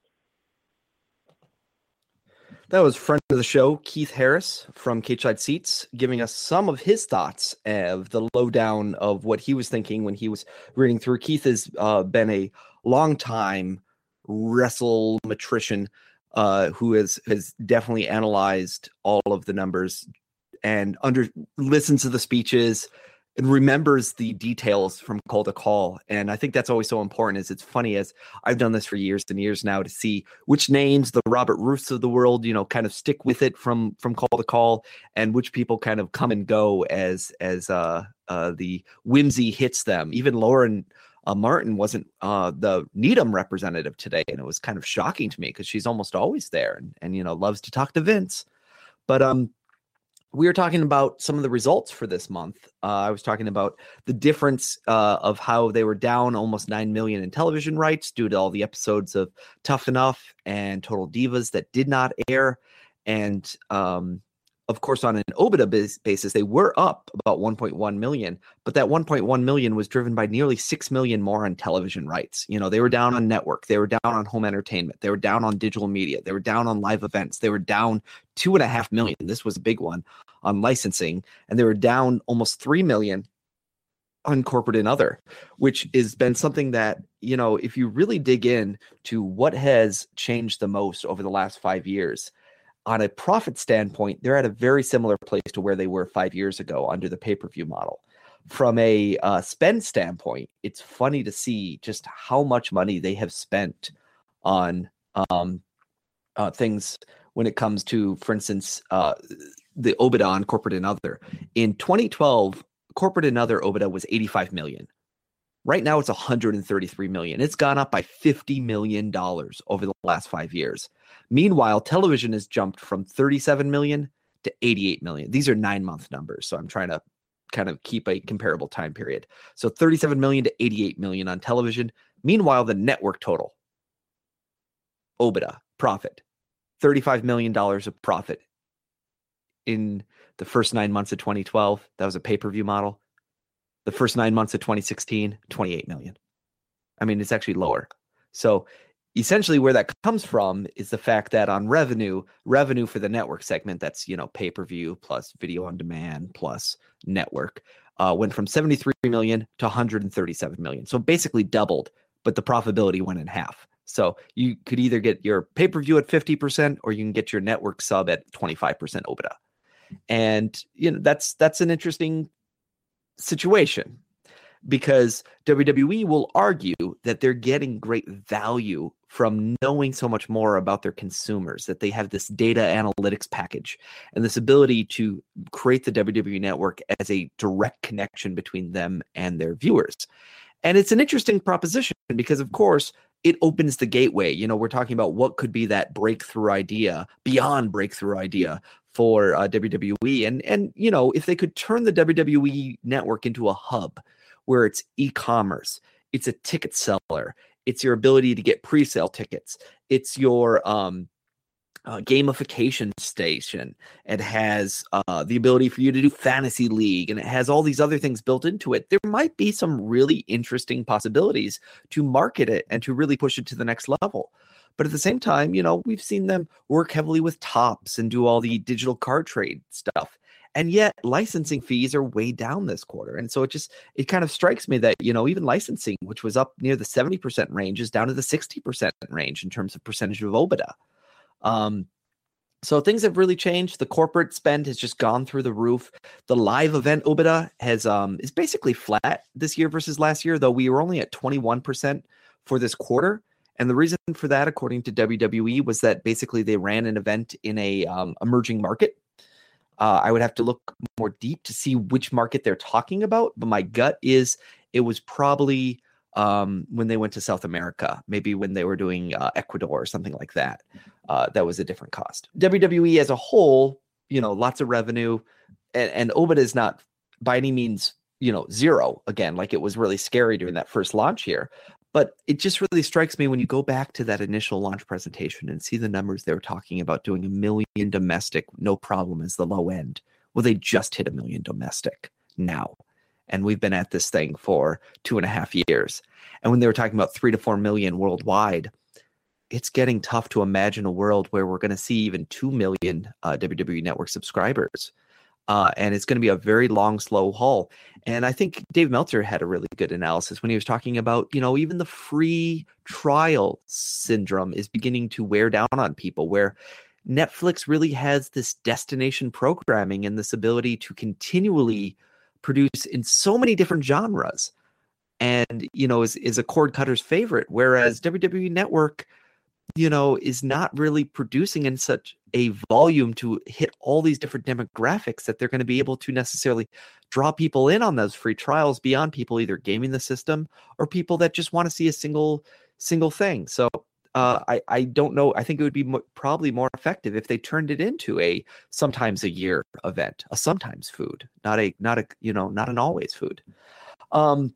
That was friend of the show, Keith Harris from Cageside Seats, giving us some of his thoughts of the lowdown of what he was thinking when he was reading through. Keith has uh, been a long-time wrestlemetrician uh, who has, has definitely analyzed all of the numbers and under listens to the speeches and remembers the details from call to call. And I think that's always so important. Is it's funny, as I've done this for years and years now, to see which names, the Robert Ruths of the world, you know, kind of stick with it from, from call to call, and which people kind of come and go as, as uh, uh, the whimsy hits them. Even Lauren uh, Martin wasn't uh, the Needham representative today. And it was kind of shocking to me, because she's almost always there and, and, you know, loves to talk to Vince. But, um, we were talking about some of the results for this month. Uh, I was talking about the difference uh, of how they were down almost nine million in television rights due to all the episodes of Tough Enough and Total Divas that did not air. And um, of course, on an OIBDA basis, they were up about one point one million, but that one point one million was driven by nearly six million more on television rights. You know, they were down on network, they were down on home entertainment, they were down on digital media, they were down on live events, they were down two and a half million. This was a big one on licensing, and they were down almost three million on corporate and other, which has been something that, you know, if you really dig in to what has changed the most over the last five years, on a profit standpoint, they're at a very similar place to where they were five years ago under the pay-per-view model. From a uh, spend standpoint, it's funny to see just how much money they have spent on um, uh, things when it comes to, for instance, uh, the OIBDA on corporate and other. In twenty twelve, corporate and other OIBDA was eighty-five million. Right now, it's one hundred thirty-three million. It's gone up by fifty million dollars over the last five years. Meanwhile, television has jumped from thirty-seven million to eighty-eight million. These are nine-month numbers, so I'm trying to kind of keep a comparable time period. So thirty-seven million to eighty-eight million on television. Meanwhile, the network total, OIBDA, profit, thirty-five million dollars of profit in the first nine months of twenty twelve. That was a pay-per-view model. The first nine months of twenty sixteen, twenty-eight million. I mean, it's actually lower. So essentially where that comes from is the fact that on revenue, revenue for the network segment, that's, you know, pay-per-view plus video on demand plus network, uh, went from seventy-three million to one hundred thirty-seven million. So basically doubled, but the profitability went in half. So you could either get your pay-per-view at fifty percent or you can get your network sub at twenty-five percent OIBDA. And, you know, that's, that's an interesting situation, because W W E will argue that they're getting great value from knowing so much more about their consumers, that they have this data analytics package and this ability to create the W W E network as a direct connection between them and their viewers. And it's an interesting proposition because, of course, it opens the gateway. You know, we're talking about what could be that breakthrough idea, beyond breakthrough idea for uh, W W E. And, and, you know, if they could turn the W W E network into a hub where it's e-commerce, it's a ticket seller, it's your ability to get pre-sale tickets, it's your um, uh, gamification station, it has uh, the ability for you to do fantasy league, and it has all these other things built into it, there might be some really interesting possibilities to market it and to really push it to the next level. But at the same time, you know, we've seen them work heavily with Topps and do all the digital card trade stuff. And yet licensing fees are way down this quarter. And so it just, it kind of strikes me that, you know, even licensing, which was up near the seventy percent range, is down to the sixty percent range in terms of percentage of OIBDA. Um, So things have really changed. The corporate spend has just gone through the roof. The live event OIBDA has um is basically flat this year versus last year, though we were only at twenty-one percent for this quarter. And the reason for that, according to W W E, was that basically they ran an event in a um, emerging market. Uh, I would have to look more deep to see which market they're talking about, but my gut is it was probably um, when they went to South America, maybe when they were doing uh, Ecuador or something like that. Uh, that was a different cost. W W E as a whole, you know, lots of revenue, and, and OIBDA is not by any means, you know, zero again, like it was really scary during that first launch year. But it just really strikes me when you go back to that initial launch presentation and see the numbers they were talking about doing a million domestic, no problem as the low end. Well, they just hit a million domestic now. And we've been at this thing for two and a half years. And when they were talking about three to four million worldwide, it's getting tough to imagine a world where we're going to see even two million uh, W W E Network subscribers. Uh, and it's going to be a very long, slow haul. And I think Dave Meltzer had a really good analysis when he was talking about, you know, even the free trial syndrome is beginning to wear down on people, where Netflix really has this destination programming and this ability to continually produce in so many different genres. And, you know, is, is a cord cutter's favorite, whereas W W E Network, you know, is not really producing in such a volume to hit all these different demographics that they're going to be able to necessarily draw people in on those free trials beyond people either gaming the system or people that just want to see a single single thing. So uh, I, I don't know. I think it would be mo- probably more effective if they turned it into a sometimes a year event, a sometimes food, not a not a you know not an always food. Um,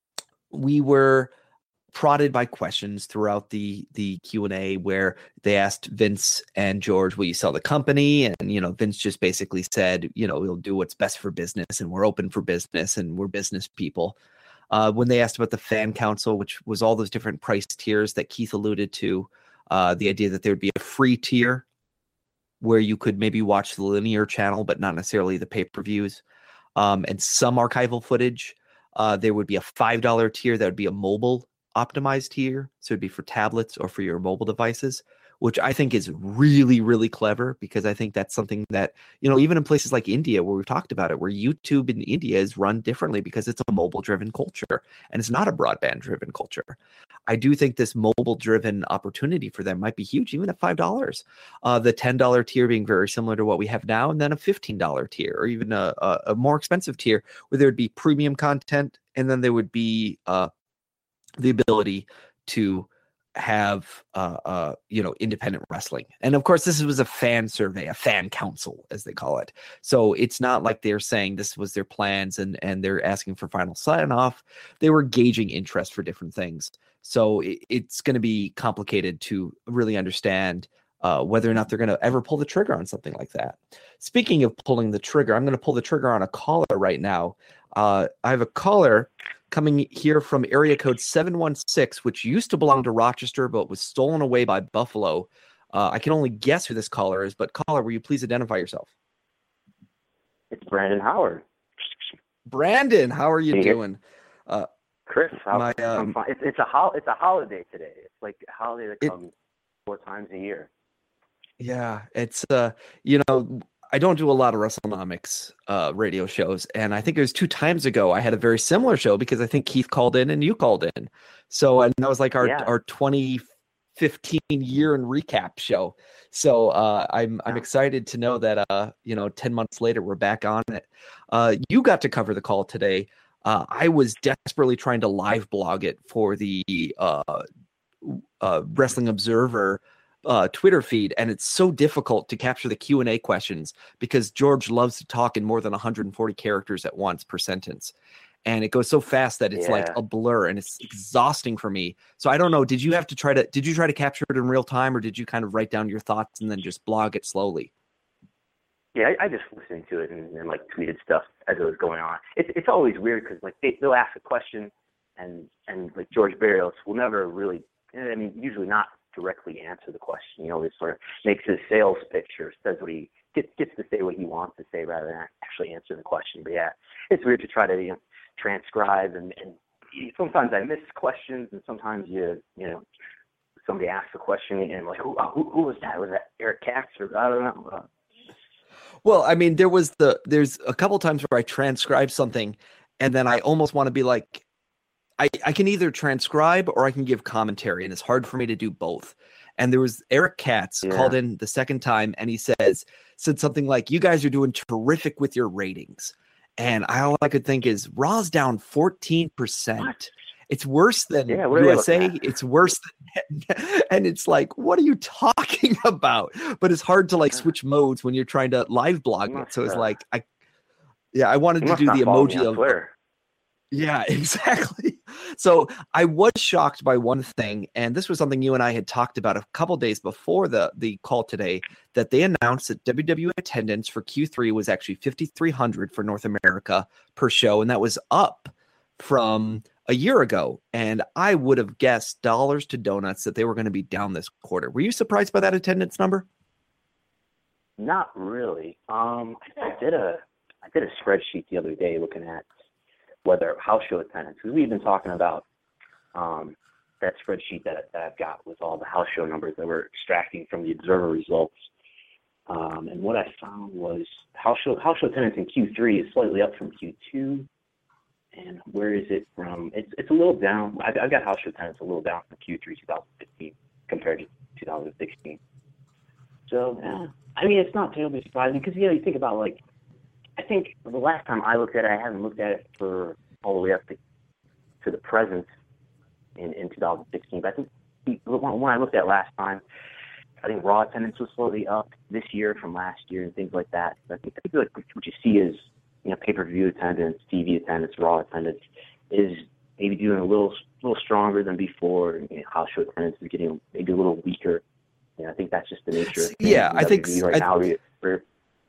we were prodded by questions throughout the the Q and A where they asked Vince and George, will you sell the company? And, you know, Vince just basically said, you know, we'll do what's best for business and we're open for business and we're business people. Uh, when they asked about the fan council, which was all those different price tiers that Keith alluded to, uh, the idea that there would be a free tier where you could maybe watch the linear channel, but not necessarily the pay-per-views, um, and some archival footage. Uh, there would be a five dollar tier that would be a mobile optimized tier, so it'd be for tablets or for your mobile devices, which I think is really, really clever, because I think that's something that, you know, even in places like India, where we've talked about it, where YouTube in India is run differently because it's a mobile driven culture and it's not a broadband driven culture. I do think this mobile driven opportunity for them might be huge, even at five dollars. Uh, the ten dollar tier being very similar to what we have now, and then a fifteen dollar tier, or even a, a, a more expensive tier where there would be premium content, and then there would be uh, the ability to have uh, uh you know independent wrestling. And of course, this was a fan survey, a fan council as they call it, so it's not like they're saying this was their plans and and they're asking for final sign off. They were gauging interest for different things, so it, it's going to be complicated to really understand uh whether or not they're going to ever pull the trigger on something like that. Speaking of pulling the trigger, I'm going to pull the trigger on a caller right now. uh I have a caller coming here from area code seven one six, which used to belong to Rochester, but was stolen away by Buffalo. Uh, I can only guess who this caller is, but caller, will you please identify yourself? It's Brandon Howard. Brandon, how are you, you doing? Uh, Chris, how, my, um, I'm fine. It's, it's, a hol- it's a holiday today. It's like a holiday that comes it, four times a year. Yeah, it's, uh, you know, I don't do a lot of WrestleNomics uh, radio shows, and I think it was two times ago I had a very similar show because I think Keith called in and you called in. So, and that was like our yeah. our twenty fifteen year in recap show. So uh, I'm I'm excited to know that uh, you know ten months later we're back on it. Uh, you got to cover the call today. Uh, I was desperately trying to live blog it for the uh, uh, Wrestling Observer Uh, Twitter feed, and it's so difficult to capture the Q and A questions because George loves to talk in more than one hundred forty characters at once per sentence, and it goes so fast that it's yeah. like a blur, and it's exhausting for me. So I don't know, did you have to try to did you try to capture it in real time, or did you kind of write down your thoughts and then just blog it slowly? Yeah, I, I just listened to it and, and like tweeted stuff as it was going on. It's it's always weird because like they, they'll ask a question, and and like George Barrios will never really, I mean, usually not directly answer the question. You know, he sort of makes his sales pitch or says what he gets, gets to say what he wants to say rather than actually answer the question. But yeah, it's weird to try to, you know, transcribe and, and sometimes I miss questions and sometimes you, you know, somebody asks a question and like, who, who, who was that? Was that Eric Katz or I don't know? Uh, Well, I mean, there was the there's a couple times where I transcribe something, and then I almost want to be like, I I can either transcribe or I can give commentary, and it's hard for me to do both. And there was Eric Katz Yeah. called in the second time, and he says said something like, "You guys are doing terrific with your ratings," and I, all I could think is Raw's down fourteen percent. It's worse than Yeah, what are they U S A. looking at? It's worse than, and it's like, what are you talking about? But it's hard to like switch modes when you're trying to live blog You it. must, So it's uh, like, I, yeah, I wanted You to must do not the follow me emoji on of, Twitter. yeah, exactly. So I was shocked by one thing, and this was something you and I had talked about a couple days before the the call today, that they announced that W W E attendance for Q three was actually fifty-three hundred for North America per show, and that was up from a year ago. And I would have guessed dollars to donuts that they were going to be down this quarter. Were you surprised by that attendance number? Not really. Um, I did a I did a spreadsheet the other day looking at whether house show attendance, because we've been talking about um, that spreadsheet that, that I've got with all the house show numbers that we're extracting from the Observer results. Um, and what I found was house show house show attendance in Q three is slightly up from Q two. And where is it from? It's it's a little down. I've, I've got house show attendance a little down from Q three twenty fifteen compared to two thousand sixteen. So, yeah, I mean, it's not terribly surprising because, you know, you think about, like, I think the last time I looked at it, I haven't looked at it for all the way up to, to the present in, in two thousand sixteen. But I think the, when I looked at last time, I think Raw attendance was slightly up this year from last year and things like that. But I think, I think like what you see is, you know, pay-per-view attendance, T V attendance, Raw attendance is maybe doing a little little stronger than before. You know, house show attendance is getting maybe a little weaker. You know, I think that's just the nature of things Yeah, in I think W W E right I, now. We're, we're,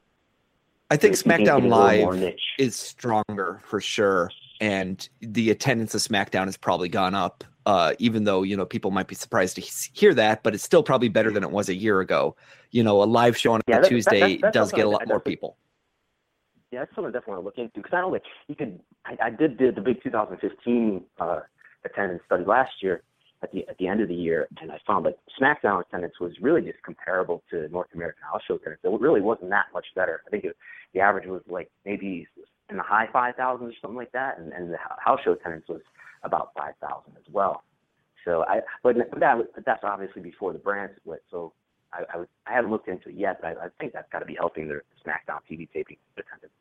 I think we're getting a SmackDown little more Live niche. is stronger for sure, and the attendance of SmackDown has probably gone up. Uh, even though, you know, people might be surprised to he- hear that, but it's still probably better than it was a year ago. You know, a live show on Yeah, a that- that- Tuesday that's- that's does something get a I- lot I more definitely- people. Yeah, that's something I definitely want to look into because I know like you could. I, I did the, the big two thousand fifteen uh, attendance study last year at the at the end of the year, and I found like SmackDown attendance was really just comparable to North American house show attendance. It really wasn't that much better. I think it, the average was like maybe in the high five thousands or something like that, and, and the house show attendance was about five thousand as well. So I, but that but that's obviously before the brand split. So I I, was, I haven't looked into it yet, but I, I think that's got to be helping their SmackDown T V taping attendance.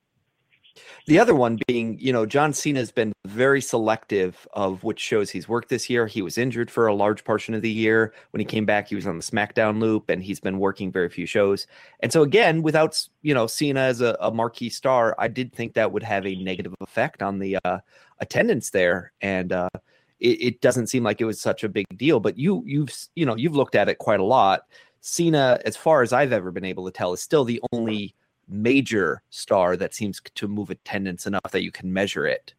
The other one being, you know, John Cena has been very selective of which shows he's worked this year. He was injured for a large portion of the year. When he came back, he was on the SmackDown loop, and he's been working very few shows. And so again, without, you know, Cena as a, a marquee star, I did think that would have a negative effect on the uh, attendance there. And uh, it, it doesn't seem like it was such a big deal. But you, you've, you know, you've looked at it quite a lot. Cena, as far as I've ever been able to tell, is still the only major star that seems to move attendance enough that you can measure it.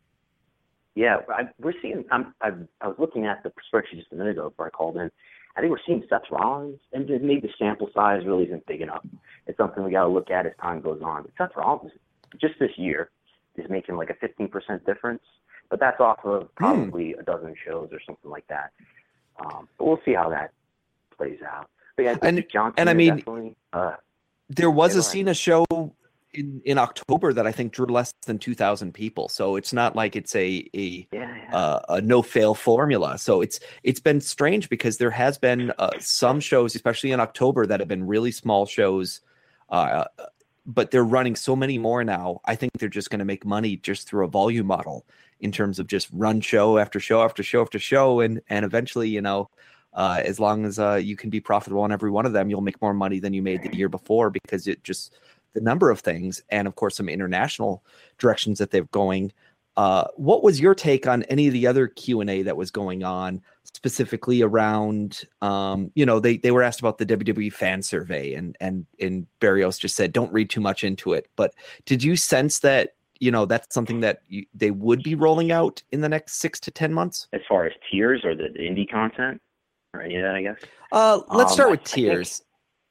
Yeah, I, we're seeing. I'm, I, I was looking at the spreadsheet just a minute ago before I called in. I think we're seeing Seth Rollins, and maybe the sample size really isn't big enough. It's something we got to look at as time goes on. But Seth Rollins, just this year, is making like a fifteen percent difference, but that's off of probably a dozen shows or something like that. Um, but we'll see how that plays out. But yeah, And- John and I Cena mean, definitely, uh, There was Yeah, a go ahead. Cena show in, in October that I think drew less than two thousand people. So it's not like it's a a, yeah, yeah. uh, a no fail formula. So it's it's been strange because there has been uh, some shows, especially in October, that have been really small shows, uh, but they're running so many more now. I think they're just going to make money just through a volume model in terms of just run show after show after show after show, and and eventually, you know. Uh, as long as uh, you can be profitable on every one of them, you'll make more money than you made the year before, because it just the number of things, and of course some international directions that they're going. Uh, what was your take on any of the other Q and A that was going on, specifically around, um, you know, they they were asked about the W W E fan survey, and and and Barrios just said, don't read too much into it. But did you sense that, you know, that's something that you, they would be rolling out in the next six to ten months? As far as tiers or the, the indie content, or any of that, I guess. Uh, let's Um, start I- with I think- tiers.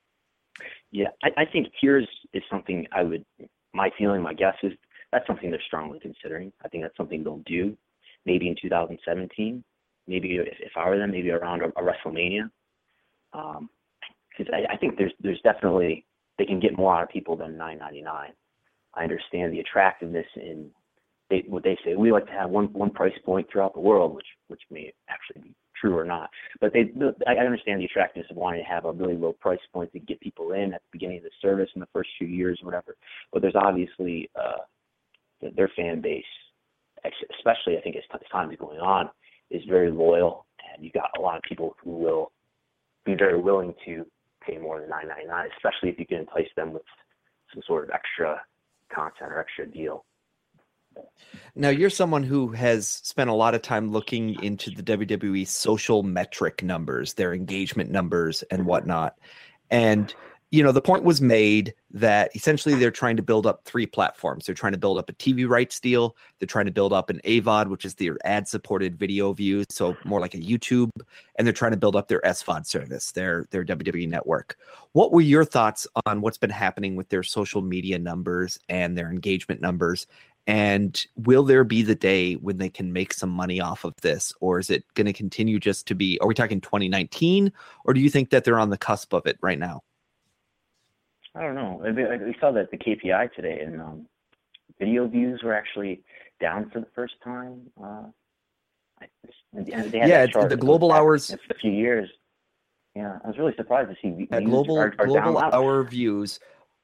Yeah, I, I think tiers is something I would, my feeling, my guess is that's something they're strongly considering. I think that's something they'll do maybe in two thousand seventeen, maybe if, if I were them, maybe around a, a WrestleMania. Um, because I, I think there's there's definitely they can get more out of people than nine ninety-nine. I understand the attractiveness in they, what they say. We like to have one one price point throughout the world, which which may actually be true or not. But they, I understand the attractiveness of wanting to have a really low price point to get people in at the beginning of the service in the first few years or whatever. But there's obviously uh, their fan base, especially I think as time is going on, is very loyal, and you got a lot of people who will be very willing to pay more than nine ninety-nine, especially if you can entice them with some sort of extra content or extra deal. Now, you're someone who has spent a lot of time looking into the W W E social metric numbers, their engagement numbers and whatnot. And, you know, the point was made that essentially they're trying to build up three platforms. They're trying to build up a T V rights deal. They're trying to build up an A V O D, which is their ad-supported video views, so more like a YouTube. And they're trying to build up their S V O D service, their, their W W E network. What were your thoughts on what's been happening with their social media numbers and their engagement numbers? And will there be the day when they can make some money off of this? Or is it going to continue just to be, are we talking twenty nineteen? Or do you think that they're on the cusp of it right now? I don't know. We saw that the K P I today, and um, video views were actually down for the first time. Uh, they had yeah, that the global hours. A few years. Yeah, I was really surprised to see views global are, are global down hour views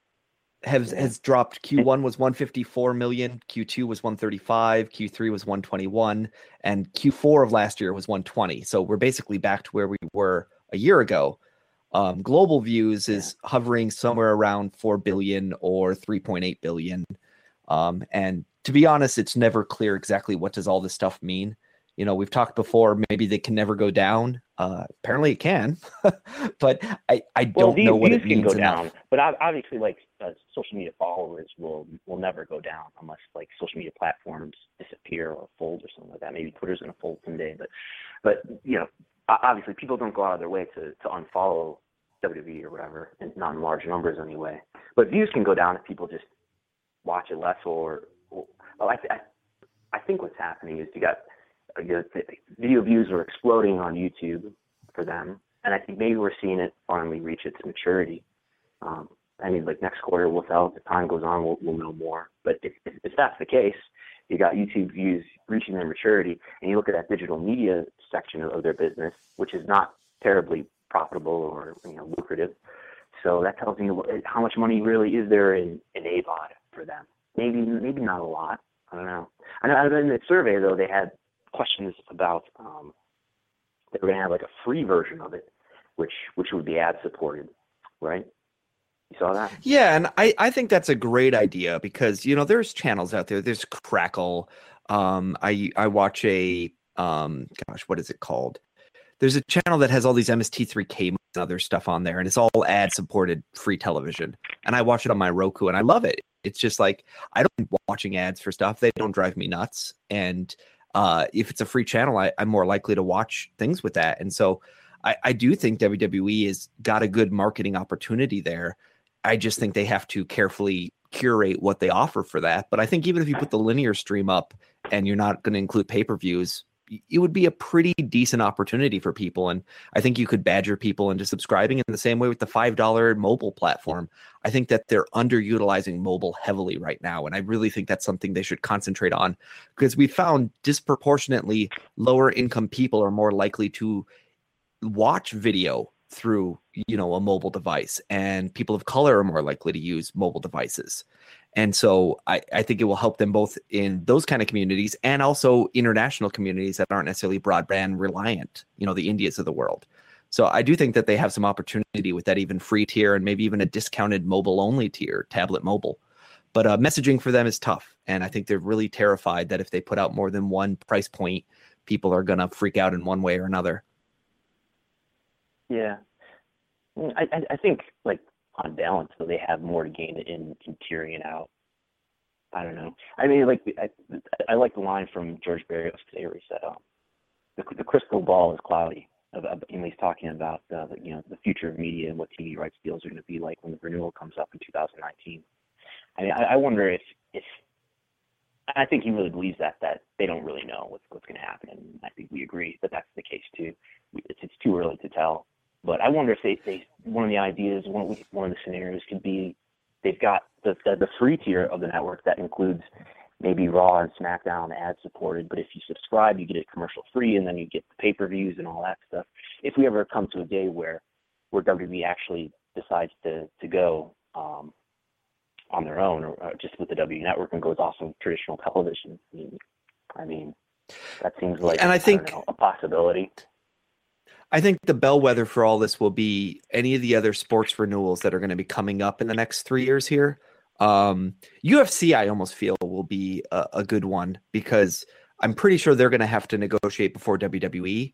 has yeah. has dropped. Q one was one fifty-four million, Q two was one thirty-five, Q three was one twenty-one, and Q four of last year was one twenty. So we're basically back to where we were a year ago. Um, global views is yeah. hovering somewhere around four billion or three point eight billion. Um, and to be honest, it's never clear exactly what does all this stuff mean. You know, we've talked before, maybe they can never go down. Uh, apparently it can, but I, I don't well, these know what views it means can go enough. down, but obviously like uh, social media followers will, will never go down unless like social media platforms disappear or fold or something like that. Maybe Twitter's going to fold someday, but, but, you know, obviously people don't go out of their way to, to unfollow W W E or whatever, and not in large numbers anyway. But views can go down if people just watch it less, or, or well, I, I, I think what's happening is you got you know, video views are exploding on YouTube for them, and I think maybe we're seeing it finally reach its maturity. Um, I mean, like next quarter, we'll tell. As time goes on, we'll, we'll know more. But if, if, if that's the case, you got YouTube views reaching their maturity, and you look at that digital media section of, of their business, which is not terribly profitable or you know lucrative. So that tells me how much money really is there in, in A V O D for them. Maybe maybe not a lot. I don't know. I know in the survey though they had questions about um, they were going to have like a free version of it, which which would be ad supported, right? You saw that? Yeah, and I, I think that's a great idea because you know there's channels out there. There's Crackle. Um, I I watch a um, gosh, what is it called? There's a channel that has all these M S T three K and other stuff on there, and it's all ad-supported free television. And I watch it on my Roku, and I love it. It's just like, I don't like watching ads for stuff. They don't drive me nuts. And uh, if it's a free channel, I, I'm more likely to watch things with that. And so I, I do think W W E has got a good marketing opportunity there. I just think they have to carefully curate what they offer for that. But I think even if you put the linear stream up and you're not going to include pay-per-views, it would be a pretty decent opportunity for people. And I think you could badger people into subscribing in the same way with the five dollar mobile platform. I think that they're underutilizing mobile heavily right now. And I really think that's something they should concentrate on because we found disproportionately lower income people are more likely to watch video through, you know, a mobile device, and people of color are more likely to use mobile devices. And so I, I think it will help them both in those kind of communities and also international communities that aren't necessarily broadband reliant, you know, the Indias of the world. So I do think that they have some opportunity with that even free tier and maybe even a discounted mobile only tier, tablet mobile. But uh, messaging for them is tough. And I think they're really terrified that if they put out more than one price point, people are going to freak out in one way or another. Yeah. I, I, I think, like, on balance, though, they have more to gain in, in tiering it out. I don't know. I mean, like, I, I like the line from George Barrios today where he said, um, the, the crystal ball is cloudy. Of, of, and he's talking about, uh, the, you know, the future of media and what T V rights deals are going to be like when the renewal comes up in two thousand nineteen. I mean, I, I wonder if, if I, I think he really believes that that they don't really know what's what's going to happen, and I think we agree that that's the case too. It's it's too early to tell, but I wonder if they, they one of the ideas, one of, one of the scenarios could be they've got the, the the free tier of the network that includes maybe Raw and SmackDown ad supported, but if you subscribe, you get it commercial free, and then you get the pay per views and all that stuff. If we ever come to a day where where W W E actually decides to to go um, on their own, or, or just with the W Network, and goes off of traditional television, I mean, I mean that seems like and I think I don't know, a possibility. I think the bellwether for all this will be any of the other sports renewals that are going to be coming up in the next three years here. Um, U F C, I almost feel, will be a, a good one because I'm pretty sure they're going to have to negotiate before W W E.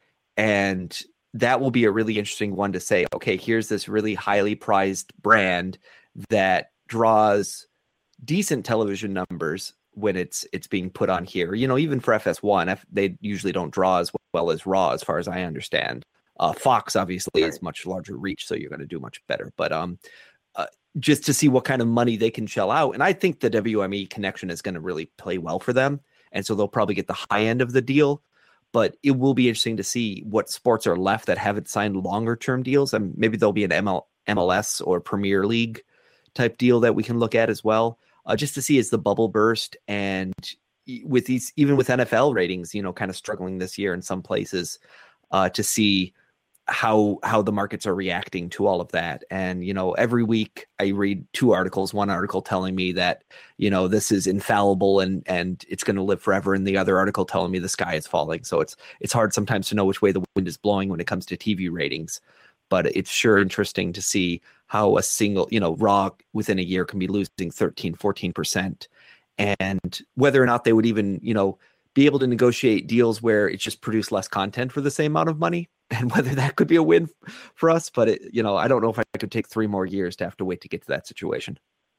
And that will be a really interesting one to say, okay, here's this really highly prized brand that draws decent television numbers when it's it's being put on here. You know, even for F S one, F, they usually don't draw as well as Raw, as far as I understand. Uh, Fox obviously is much larger reach, so you're going to do much better. But um, uh, just to see what kind of money they can shell out, and I think the W M E connection is going to really play well for them, and so they'll probably get the high end of the deal. But it will be interesting to see what sports are left that haven't signed longer term deals, and maybe there'll be an M L, M L S or Premier League type deal that we can look at as well, uh, just to see as the bubble burst. And with these, even with N F L ratings, you know, kind of struggling this year in some places, uh, to see how how the markets are reacting to all of that. And, you know, every week I read two articles, one article telling me that, you know, this is infallible and and it's going to live forever, and the other article telling me the sky is falling. So it's it's hard sometimes to know which way the wind is blowing when it comes to T V ratings. But it's sure interesting to see how a single, you know, Raw within a year can be losing thirteen, fourteen percent, and whether or not they would even, you know, be able to negotiate deals where it's just produce less content for the same amount of money, and whether that could be a win for us. But, it, you know, I don't know if I could take three more years to have to wait to get to that situation.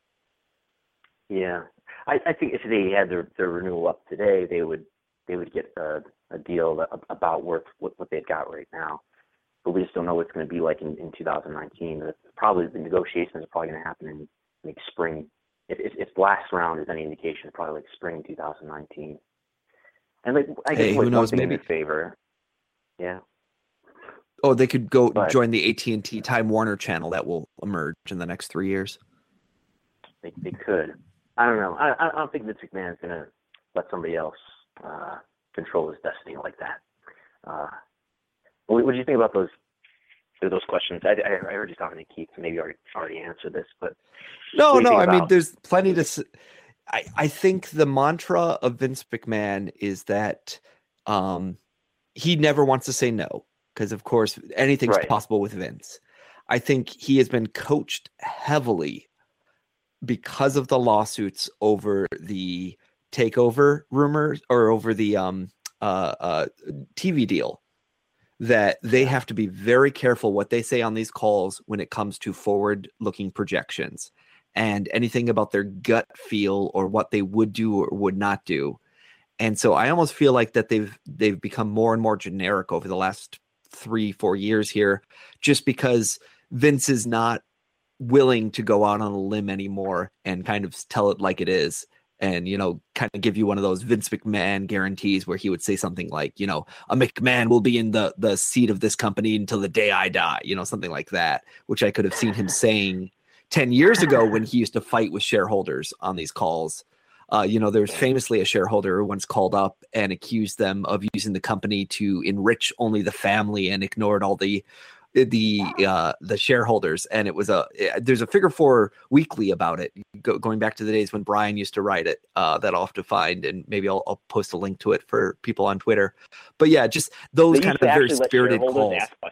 Yeah. I, I think if they had their, their renewal up today, they would they would get a, a deal that, about worth what, what they've got right now. But we just don't know what it's going to be like in, in two thousand nineteen. It's probably the negotiations are probably going to happen in like spring. If, if, if last round is any indication, probably like spring two thousand nineteen. And like I guess hey, like who knows, one thing maybe in their favor. Yeah. Oh, they could go but, join the A T and T Time Warner channel that will emerge in the next three years. They they could. I don't know. I I don't think Vince McMahon is going to let somebody else uh, control his destiny like that. Uh, what, what do you think about those those questions? I, I, I heard you talking to Keith. Maybe you already already answered this, but no, no. I about? mean, there's plenty to. I I think the mantra of Vince McMahon is that um, he never wants to say no, because of course anything's right. possible with Vince. I think he has been coached heavily because of the lawsuits over the takeover rumors or over the um uh, uh T V deal, that they have to be very careful what they say on these calls when it comes to forward looking projections and anything about their gut feel or what they would do or would not do. And so I almost feel like that they've they've become more and more generic over the last three, four years here, just because Vince is not willing to go out on a limb anymore and kind of tell it like it is. And, you know, kind of give you one of those Vince McMahon guarantees where he would say something like, you know, a McMahon will be in the, the seat of this company until the day I die, you know, something like that, which I could have seen him saying ten years ago when he used to fight with shareholders on these calls. Uh, you know, there's famously a shareholder who once called up and accused them of using the company to enrich only the family and ignored all the the uh the shareholders. And it was a there's a Figure Four weekly about it, go, going back to the days when Brian used to write it, uh that I'll have to find, and maybe I'll, I'll post a link to it for people on Twitter. But yeah, just those kind of very spirited calls.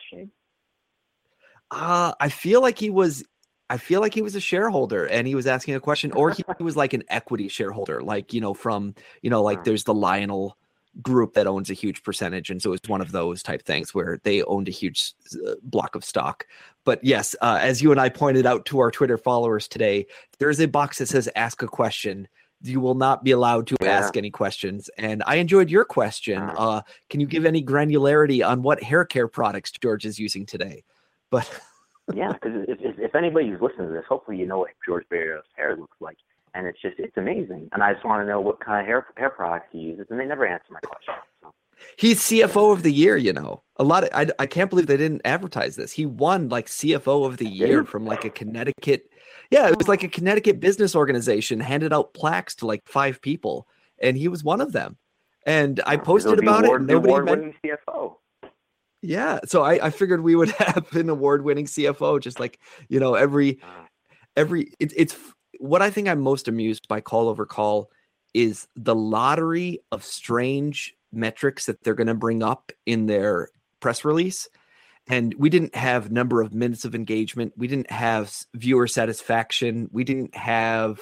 uh I feel like he was I feel like he was a shareholder and he was asking a question, or he was like an equity shareholder, like, you know, from, you know, like there's the Lionel group that owns a huge percentage, and so it's one of those type things where they owned a huge uh, block of stock. But yes, uh, as you and I pointed out to our Twitter followers today, there is a box that says ask a question. You will not be allowed to yeah. ask any questions. And I enjoyed your question. Uh, can you give any granularity on what hair care products George is using today? But yeah, because if, if, if anybody who's listening to this, hopefully you know what George Barrios' hair looks like. and it's just it's amazing. And I just want to know what kind of hair hair products he uses, and they never answer my question. So. He's C F O of the year, you know. A lot of I, I can't believe they didn't advertise this. He won like C F O of the year from like a Connecticut. Yeah, it was like a Connecticut business organization handed out plaques to like five people, and he was one of them. And I posted about award, it. And nobody award-winning C F O. Yeah, so I, I figured we would have an award-winning C F O, just like, you know, every every it, it's what I think I'm most amused by Call Over Call is the lottery of strange metrics that they're going to bring up in their press release. And we didn't have number of minutes of engagement. We didn't have viewer satisfaction. We didn't have,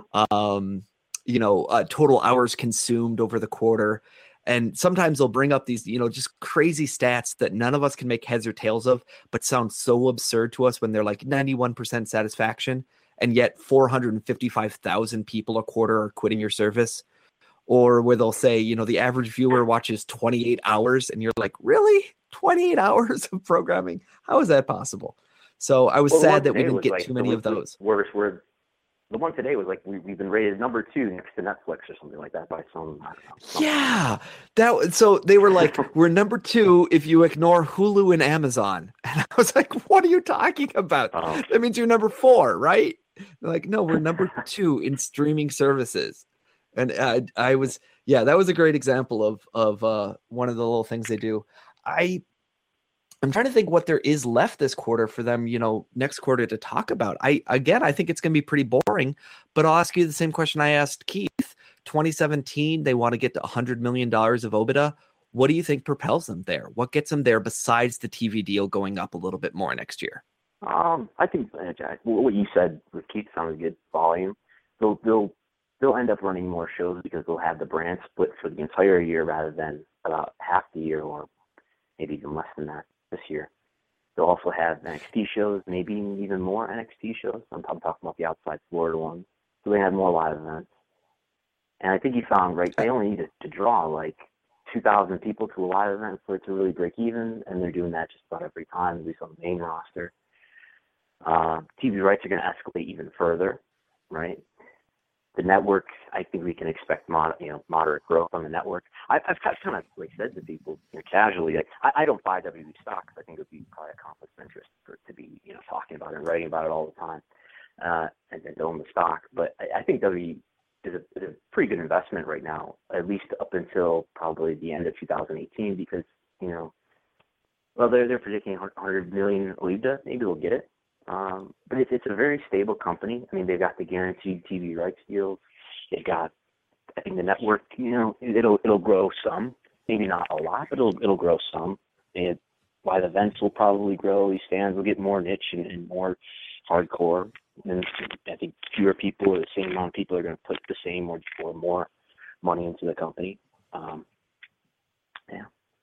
um, you know, uh, total hours consumed over the quarter. And sometimes they'll bring up these, you know, just crazy stats that none of us can make heads or tails of, but sound so absurd to us when they're like ninety-one percent satisfaction. And yet four hundred fifty-five thousand people a quarter are quitting your service. Or where they'll say, you know, the average viewer watches twenty-eight hours. And you're like, really? twenty-eight hours of programming? How is that possible? So I was well, sad that we didn't was get like, too many of those. Worse, we're, the one today was like, we, we've been rated number two next to Netflix or something like that by some, I don't know. Some Yeah. that. So they were like, we're number two if you ignore Hulu and Amazon. And I was like, what are you talking about? Oh. That means you're number four, right? They're like, no, we're number two in streaming services. And I, I was, yeah, that was a great example of of uh, one of the little things they do. I, I'm trying to think what there is left this quarter for them, you know, next quarter to talk about. I again, I think it's going to be pretty boring. But I'll ask you the same question I asked Keith. twenty seventeen, they want to get to one hundred million dollars of OIBDA. What do you think propels them there? What gets them there besides the T V deal going up a little bit more next year? Um, I think uh, Jack, what you said with Keith sounded good. Volume. They'll they'll they'll end up running more shows because they'll have the brand split for the entire year rather than about half the year or maybe even less than that this year. They'll also have N X T shows, maybe even more N X T shows. I'm, I'm talking about the outside Florida ones. So they have more live events. And I think you found, right, they only need to, to draw like two thousand people to a live event for it to really break even, and they're doing that just about every time, at least on the main roster. Uh, T V rights are going to escalate even further, right? The network, I think we can expect mod, you know, moderate growth on the network. I, I've kind of like said to people, you know, casually, like I, I don't buy W W E stock because I think it would be probably a conflict of interest for it to be, you know, talking about it and writing about it all the time, uh, and, and own the stock. But I, I think W W E is a, is a pretty good investment right now, at least up until probably the end of two thousand eighteen, because you know, well, they're they're predicting one hundred million OIBDA. Maybe they'll get it. Um, but it's, it's a very stable company. I mean, they've got the guaranteed T V rights deals. They've got, I think the network, you know, it'll it'll grow some, maybe not a lot, but it'll it'll grow some. And live events will probably grow. These fans will get more niche and, and more hardcore. And I think fewer people or the same amount of people are going to put the same or, or more money into the company. Um, yeah.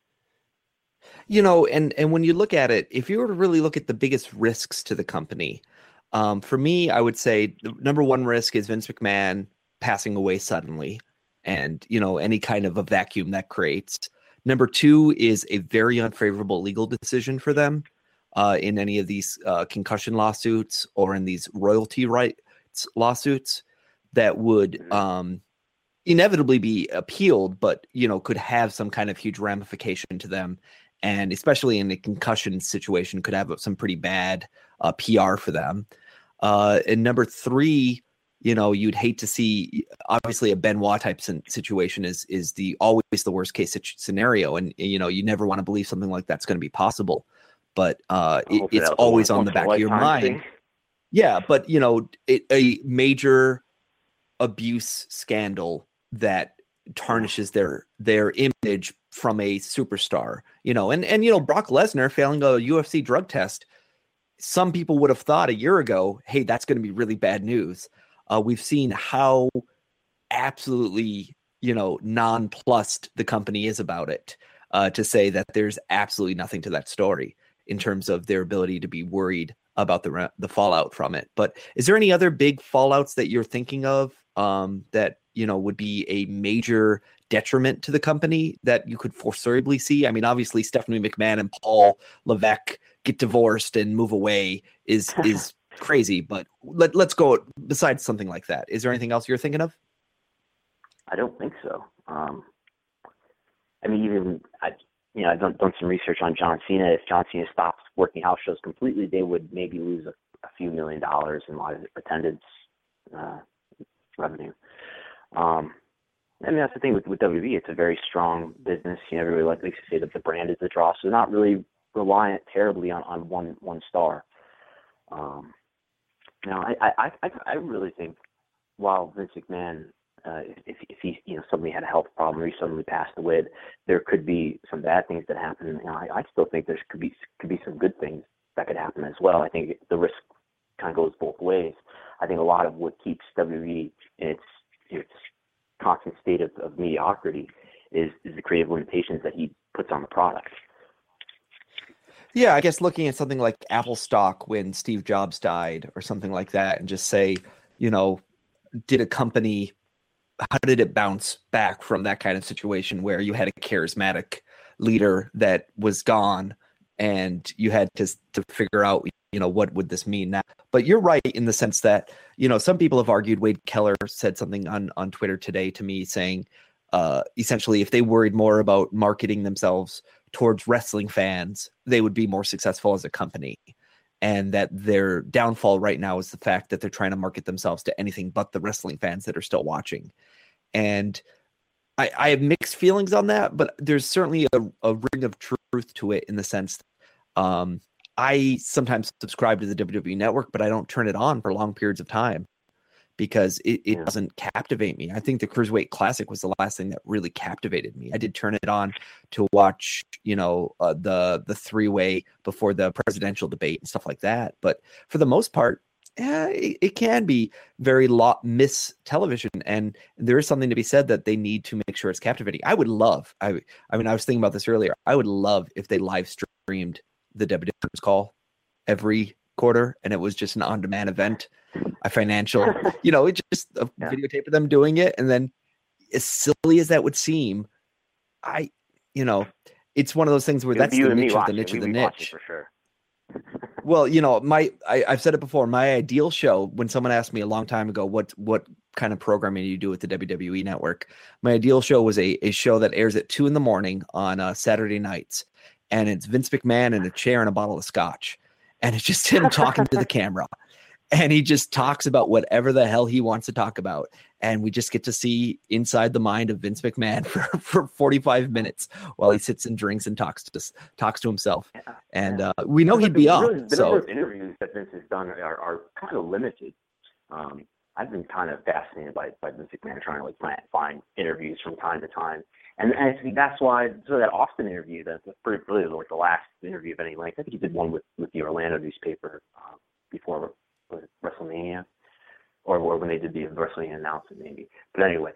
You know, and, and when you look at it, if you were to really look at the biggest risks to the company, um, for me, I would say the number one risk is Vince McMahon passing away suddenly and, you know, any kind of a vacuum that creates. Number two is a very unfavorable legal decision for them uh, in any of these uh, concussion lawsuits or in these royalty rights lawsuits that would um, inevitably be appealed, but, you know, could have some kind of huge ramification to them. And especially in a concussion situation, could have some pretty bad uh, P R for them. Uh, and number three, you know, you'd hate to see, obviously, a Benoit type situation is is the always the worst case scenario, and you know, you never want to believe something like that's going to be possible. But uh, it, it's always on the back of your mind. Thing. Yeah, but you know, it, a major abuse scandal that tarnishes their their image from a superstar, you know, and, and, you know, Brock Lesnar failing a U F C drug test. Some people would have thought a year ago, hey, that's going to be really bad news. Uh, we've seen how absolutely, you know, nonplussed the company is about it, uh, to say that there's absolutely nothing to that story in terms of their ability to be worried about the, the fallout from it. But is there any other big fallouts that you're thinking of um, that, you know, would be a major detriment to the company that you could foreseeably see? I mean, obviously Stephanie McMahon and Paul Levesque get divorced and move away is is crazy, but let, let's go besides something like that. Is there anything else you're thinking of? I don't think so. Um, I mean, even I, you know, I've done, done some research on John Cena. If John Cena stops working house shows completely, they would maybe lose a, a few million dollars in live attendance uh, revenue. Um, I mean, that's the thing with, with W W E. It's a very strong business. You know, everybody likes to say that the brand is the draw, so they're not really reliant terribly on, on one one star. Um, now, I, I, I, I really think while Vince McMahon, uh, if, if he, you know, suddenly had a health problem or he suddenly passed away, there could be some bad things that happen. You know, I, I still think there could be could be some good things that could happen as well. I think the risk kind of goes both ways. I think a lot of what keeps W W E in its its constant state of, of mediocrity is, is the creative limitations that he puts on the product. Yeah, I guess looking at something like Apple stock when Steve Jobs died or something like that and just say, you know, did a company, how did it bounce back from that kind of situation where you had a charismatic leader that was gone and you had to to figure out, you know, what would this mean now? But you're right in the sense that, you know, some people have argued. Wade Keller said something on, on Twitter today to me saying, uh, essentially, if they worried more about marketing themselves towards wrestling fans, they would be more successful as a company. And that their downfall right now is the fact that they're trying to market themselves to anything but the wrestling fans that are still watching. And I, I have mixed feelings on that, but there's certainly a, a ring of truth to it in the sense that, um, I sometimes subscribe to the W W E Network, but I don't turn it on for long periods of time because it, it Yeah. doesn't captivate me. I think the Cruiserweight Classic was the last thing that really captivated me. I did turn it on to watch, you know, uh, the the three-way before the presidential debate and stuff like that. But for the most part, yeah, it, it can be very lot miss television, and there is something to be said that they need to make sure it's captivating. I would love, I, I mean, I was thinking about this earlier. I would love if they live streamed the W W E call every quarter and it was just an on-demand event, a financial, you know, it just a Yeah. videotape of them doing it. And then as silly as that would seem, I, you know, it's one of those things where It would that's be you the and me niche of the watching. niche of the We'd be watching niche. for sure. Well, you know, my I, I've said it before. My ideal show, when someone asked me a long time ago, what what kind of programming do you do with the W W E Network? My ideal show was a, a show that airs at two in the morning on uh, Saturday nights, and it's Vince McMahon in a chair and a bottle of scotch, and it's just him talking to the camera, and he just talks about whatever the hell he wants to talk about, and we just get to see inside the mind of Vince McMahon for, for forty-five minutes while he sits and drinks and talks to talks to himself. Yeah. And Yeah. uh, we know he'd be Really, up. the So number of interviews that Vince has done are, are kind of limited. Um, I've been kind of fascinated by, by Vince McMahon trying to like find, find interviews from time to time. And, and I think that's why, so that Austin interview, that's pretty, really like the last interview of any length. I think he did one with, with the Orlando newspaper uh, before was it WrestleMania, or, or when they did the WrestleMania announcement maybe. But anyway,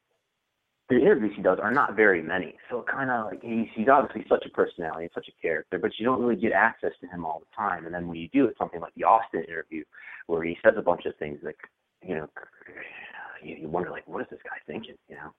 the interviews he does are not very many. So kind of like, he's, he's obviously such a personality and such a character, but you don't really get access to him all the time. And then when you do, it's something like the Austin interview where he says a bunch of things like, you know, you, you wonder like, what is this guy thinking, you know?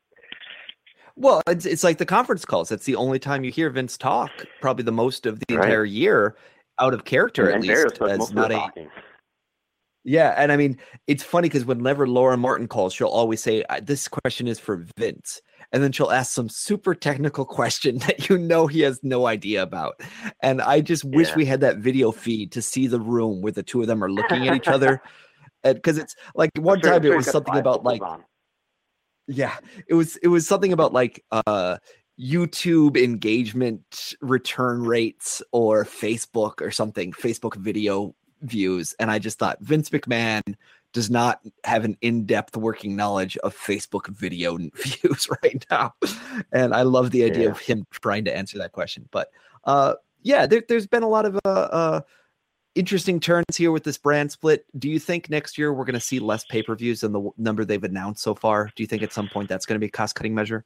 Well, it's it's like the conference calls. That's the only time you hear Vince talk, probably the most of the Right. entire year, out of character And, at and Barrios least. does As most of not the a talking. yeah, and I mean it's funny because whenever Laura Martin calls, she'll always say, "This question is for Vince," and then she'll ask some super technical question that you know he has no idea about. And I just wish Yeah. we had that video feed to see the room where the two of them are looking at each other, because it's like one I'm sure- time I'm sure it he's was got something five about like. footballs on. Yeah, it was it was something about like uh YouTube engagement return rates or Facebook or something, Facebook video views. And I just thought Vince McMahon does not have an in-depth working knowledge of Facebook video views right now. And I love the idea Yeah. of him trying to answer that question. But uh yeah, there, there's been a lot of uh, uh interesting turns here with this brand split. Do you think next year we're going to see less pay-per-views than the w- number they've announced so far? Do you think at some point that's going to be a cost-cutting measure?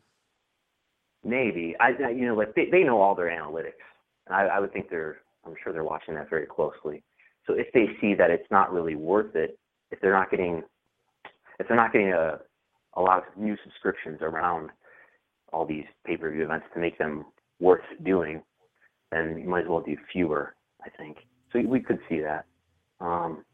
Maybe. I, I you know, like they, they know all their analytics. And I, I would think they're, I'm sure they're watching that very closely. So if they see that it's not really worth it, if they're not getting, if they're not getting a, a lot of new subscriptions around all these pay-per-view events to make them worth doing, then you might as well do fewer, I think. So we could see that. Um,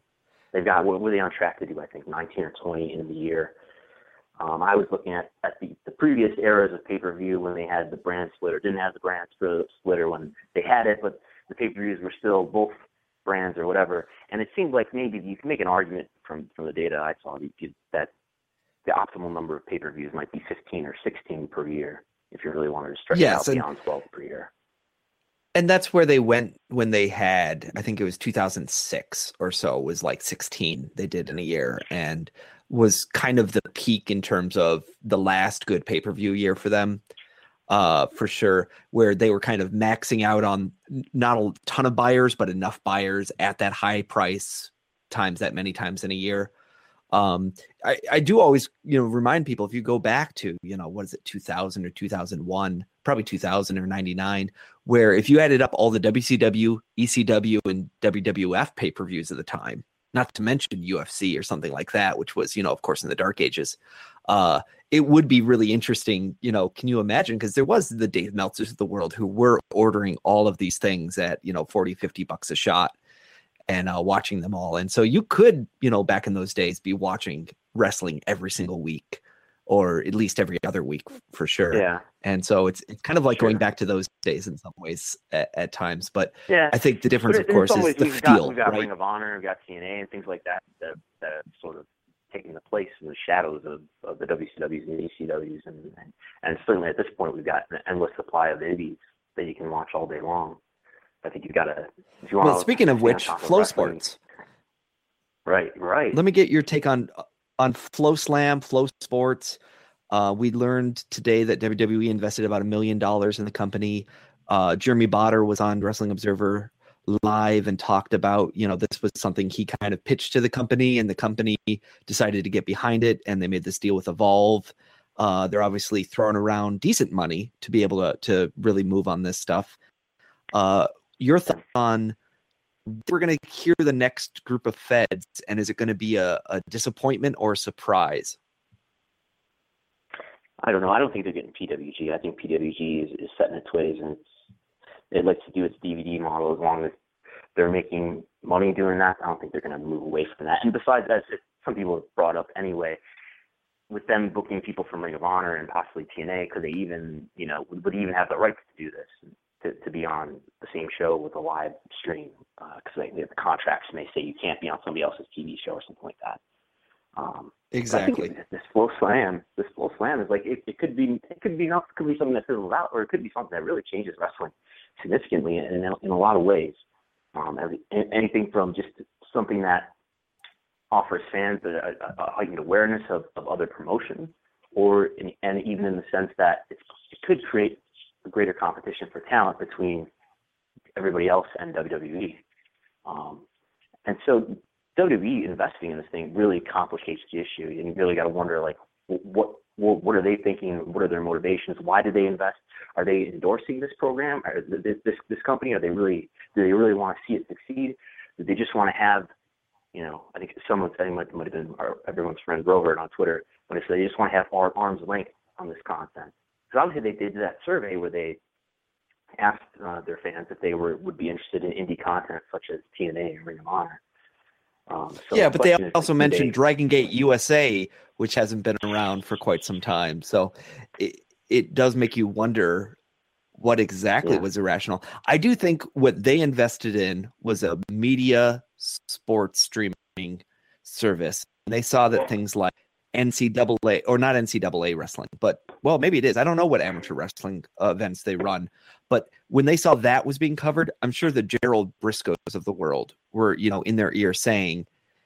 They've got, what were they on track to do? I think nineteen or twenty in the year. Um, I was looking at, at the, the previous eras of pay-per-view when they had the brand split or didn't have the brand splitter when they had it, but the pay-per-views were still both brands or whatever. And it seemed like maybe you can make an argument from, from the data I saw that the optimal number of pay-per-views might be fifteen or sixteen per year if you really wanted to stretch yes, it out and, beyond twelve per year. And that's where they went when they had, I think it was two thousand six or so, was like sixteen they did in a year, and was kind of the peak in terms of the last good pay-per-view year for them, uh, for sure, where they were kind of maxing out on not a ton of buyers, but enough buyers at that high price times that many times in a year. Um, I, I do always, you know, remind people, if you go back to, you know, what is it, two thousand or two thousand one, probably two thousand or ninety-nine, where if you added up all the W C W, E C W, and W W F pay-per-views at the time, not to mention U F C or something like that, which was, you know, of course, in the dark ages, uh, it would be really interesting. You know, can you imagine? Because there was the Dave Meltzers of the world who were ordering all of these things at, you know, forty, fifty bucks a shot, and uh, watching them all. And so you could, you know, back in those days, be watching wrestling every single week, or at least every other week for sure. Yeah. And so it's it's kind of like sure. going back to those days in some ways at, at times. But yeah. I think the difference, but of course, is ways, the we've feel, got, we've got right? Ring of Honor, we've got T N A and things like that that, that are sort of taking the place in the shadows of, of the W C Ws and the E C Ws. And, and, and certainly at this point, we've got an endless supply of indies that you can watch all day long. I think you've got to, if you want Well, to speaking of which, Flow Sports. Right, right. Let me get your take on on Flow Slam, Flow Sports. Uh, we learned today that W W E invested about a million dollars in the company. Uh, Jeremy Botter was on Wrestling Observer Live and talked about, you know, this was something he kind of pitched to the company, and the company decided to get behind it, and they made this deal with Evolve. Uh, they're obviously throwing around decent money to be able to to really move on this stuff. Uh, your thoughts on, we're going to hear the next group of feds, and is it going to be a, a disappointment or a surprise? I don't know. I don't think they're getting P W G. I think P W G is, is set in its ways, and it's, it likes to do its D V D model. As long as they're making money doing that, I don't think they're going to move away from that. And besides that, some people have brought up anyway, with them booking people from Ring of Honor and possibly T N A, could they even, you know, would, would even have the rights to do this, to, to be on the same show with a live stream? Because uh, the contracts may say you can't be on somebody else's T V show or something like that. Um, exactly. This Flow Slam, this Flow Slam is like, it, it could be, it could be enough, it could be something that fizzles out, or it could be something that really changes wrestling significantly in, in, in a lot of ways. Um, every, anything from just something that offers fans a, a, a heightened awareness of, of other promotions, or in, and even in the sense that it's, it could create a greater competition for talent between everybody else and W W E. Um, and so W W E investing in this thing really complicates the issue. And you really got to wonder, like, what, what what are they thinking? What are their motivations? Why did they invest? Are they endorsing this program? Or this this, this company? Are they really do they really want to see it succeed? Do they just want to have, you know, I think someone said, it might, might have been our, everyone's friend Grover on Twitter, when they said they just want to have our arm's length on this content. So obviously they did that survey where they asked uh, their fans if they were would be interested in indie content such as T N A and Ring of Honor. Um, so yeah, the but they is, also mentioned they, Dragon Gate U S A, which hasn't been around for quite some time. So it, it does make you wonder what exactly yeah. was irrational. I do think what they invested in was a media sports streaming service. And they saw that things like N C double A, or not N C double A wrestling, but, well, maybe it is. I don't know what amateur wrestling uh, events they run. But when they saw that was being covered, I'm sure the Gerald Briscoes of the world were, you know, in their ear saying,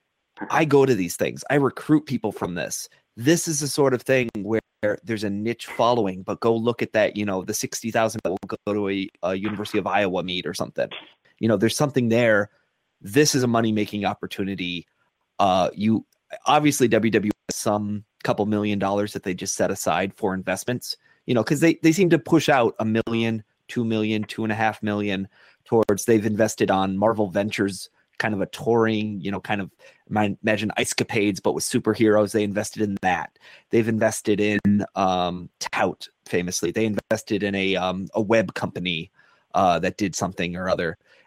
I go to these things. I recruit people from this. This is the sort of thing where there's a niche following, but go look at that, you know, the sixty thousand that will go to a, a University of Iowa meet or something. You know, there's something there. This is a money-making opportunity. Uh, you obviously W W E has some couple million dollars that they just set aside for investments, you know, because they, they seem to push out a million, two million, two and a half million towards, they've invested on Marvel Ventures, kind of a touring, you know, kind of imagine Ice Capades, but with superheroes. They invested in that. They've invested in um, Tout, famously. They invested in a um, a web company uh, that did something or other.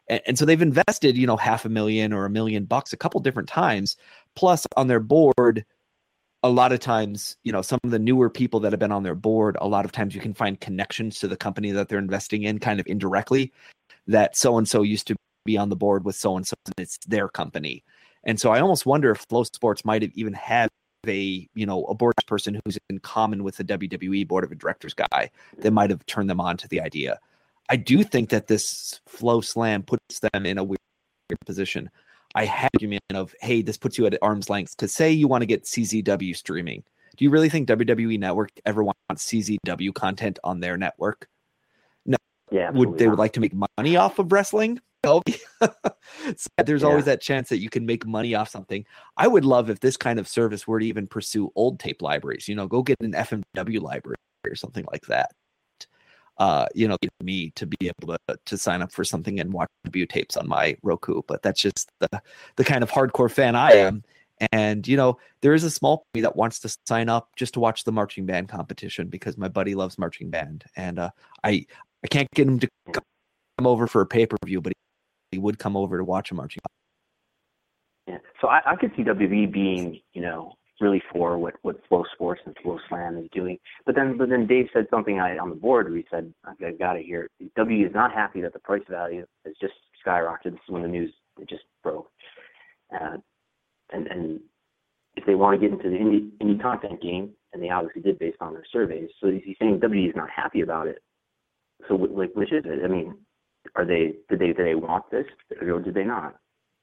And, and so they've invested, you know, half a million or a million bucks a couple different times. Plus on their board, a lot of times, you know, some of the newer people that have been on their board, a lot of times you can find connections to the company that they're investing in kind of indirectly, that so-and-so used to be on the board with so-and-so, and it's their company. And so I almost wonder if Flow Sports might have even had a, you know, a board person who's in common with the W W E board of directors guy that might have turned them on to the idea. I do think that this Flow Slam puts them in a weird position. I had an argument of, hey, this puts you at arm's length, because say you want to get C Z W streaming. Do you really think W W E Network ever wants C Z W content on their network? No. Yeah, would they not. would like to make money off of wrestling? No. So there's yeah. always that chance that you can make money off something. I would love if this kind of service were to even pursue old tape libraries. You know, go get an F M W library or something like that. Uh, you know, me to be able to to sign up for something and watch W tapes on my Roku, but that's just the the kind of hardcore fan I am. And you know, there is a small me that wants to sign up just to watch the marching band competition because my buddy loves marching band, and uh, I I can't get him to come over for a pay per view, but he, he would come over to watch a marching Yeah, band. so I, I could see W W E being, you know, really for what, what Flow Sports and Flow Slam is doing. But then but then Dave said something I, on the board where he said, I got it here. W W E is not happy that the price value has just skyrocketed. This is when the news it just broke. Uh, and, and if they want to get into the indie, indie content game, and they obviously did based on their surveys, so he's saying W W E is not happy about it. So like, which is it? I mean, are they, did they, did they want this or did they not?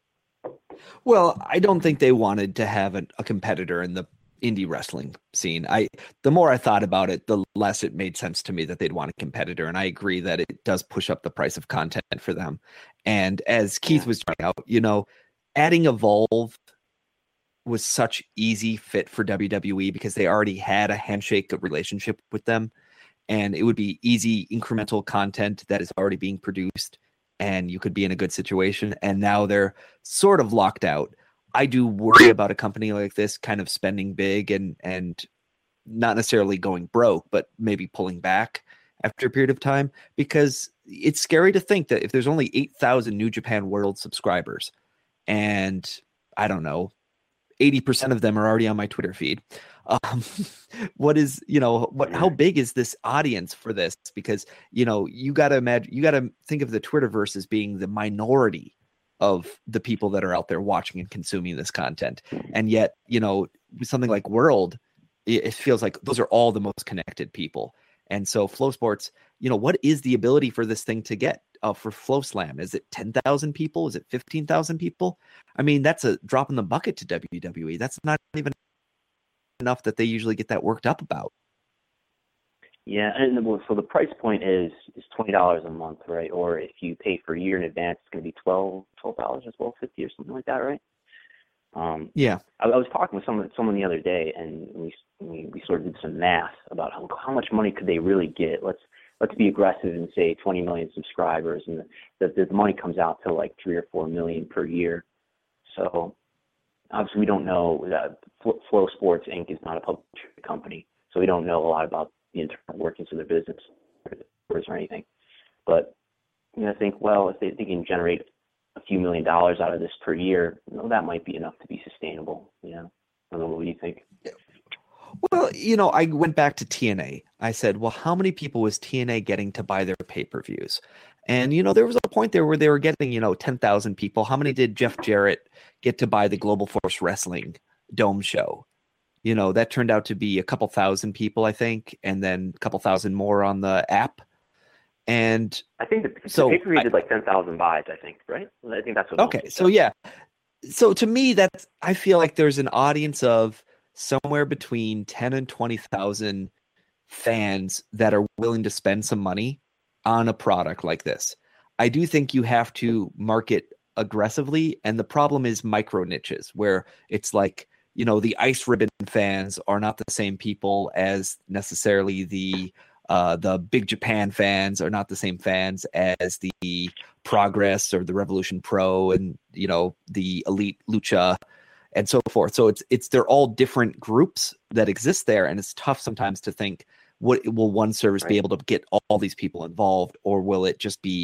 Well, I don't think they wanted to have a, a competitor in the indie wrestling scene. I, the more I thought about it, the less it made sense to me that they'd want a competitor. And I agree that it does push up the price of content for them. And as Keith Yeah. was trying out, you know, adding Evolve was such easy fit for W W E because they already had a handshake relationship with them. And it would be easy incremental content that is already being produced, and you could be in a good situation. And now they're sort of locked out. I do worry about a company like this kind of spending big and and not necessarily going broke, but maybe pulling back after a period of time, because it's scary to think that if there's only eight thousand New Japan World subscribers and I don't know, eighty percent of them are already on my Twitter feed. Um, what is, you know, what, how big is this audience for this? Because, you know, you got to imagine, you got to think of the Twitterverse as being the minority of the people that are out there watching and consuming this content. And yet, you know, with something like World, it, it feels like those are all the most connected people. And so Flow Sports, you know, what is the ability for this thing to get uh, for Flow Slam? Is it ten thousand people? Is it fifteen thousand people? I mean, that's a drop in the bucket to W W E. That's not even enough that they usually get that worked up about. Yeah, and well, so the price point is is twenty dollars a month, right? Or if you pay for a year in advance, it's going to be twelve dollars or twelve fifty or something like that, right? Um, yeah, I, I was talking with someone someone the other day, and we we, we sort of did some math about how, how much money could they really get. Let's let's be aggressive and say twenty million subscribers, and the, the, the money comes out to like three or four million per year. So obviously, we don't know. That Flow Sports Incorporated is not a public company, so we don't know a lot about the internal workings of their business or anything. But you know, I think, well, if they, they can generate a few million dollars out of this per year, you know, that might be enough to be sustainable. You know, I don't know. What do you think? Well, you know, I went back to T N A. I said, well, how many people was T N A getting to buy their pay-per-views? And, you know, there was a point there where they were getting, you know, ten thousand people. How many did Jeff Jarrett get to buy the Global Force Wrestling Dome show? You know, that turned out to be a couple thousand people, I think, and then a couple thousand more on the app. And I think the, so the pay-per-view did like ten thousand buys, I think, right? I think that's what. Okay, so yeah. So to me, that's, I feel like there's an audience of somewhere between ten and twenty thousand fans that are willing to spend some money on a product like this. I do think you have to market aggressively, and the problem is micro niches where it's like, you know, the Ice Ribbon fans are not the same people as necessarily the uh, the Big Japan fans are not the same fans as the Progress or the Revolution Pro and, you know, the Elite Lucha and so forth. So it's it's they're all different groups that exist there, and it's tough sometimes to think, what will one service right. be able to get all, all these people involved, or will it just be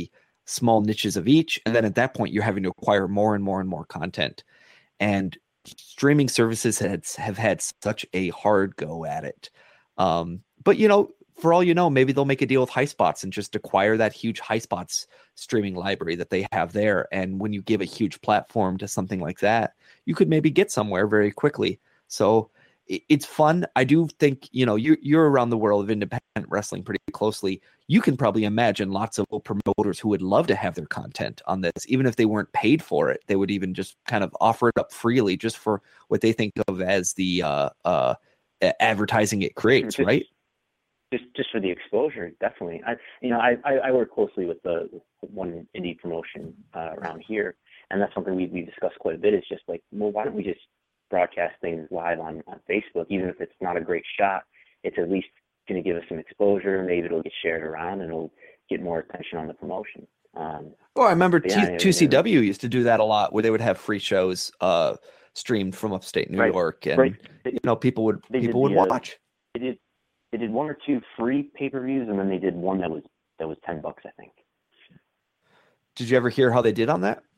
small niches of each. And then at that point, you're having to acquire more and more and more content. And streaming services had, have had such a hard go at it. Um, but, you know, for all you know, maybe they'll make a deal with HighSpots and just acquire that huge HighSpots streaming library that they have there. And when you give a huge platform to something like that, you could maybe get somewhere very quickly. So it's fun. I do think, you know, you, you're around the world of independent wrestling pretty closely. You can probably imagine lots of promoters who would love to have their content on this, even if they weren't paid for it. They would even just kind of offer it up freely just for what they think of as the uh, uh, advertising it creates, just, right? Just just for the exposure, definitely. I, you know, I, I work closely with the with one indie promotion uh, around here, and that's something we we discussed quite a bit. It's just like, well, why don't we just broadcast things live on, on Facebook, even if it's not a great shot, it's at least going to give us some exposure. Maybe it'll get shared around and it'll get more attention on the promotion. Um, well, I remember yeah, two C W used to do that a lot, where they would have free shows uh, streamed from upstate New right, York, and right. you know, people would people would the, watch. Uh, they did they did one or two free pay-per-views, and then they did one that was that was ten bucks, I think. Did you ever hear how they did on that?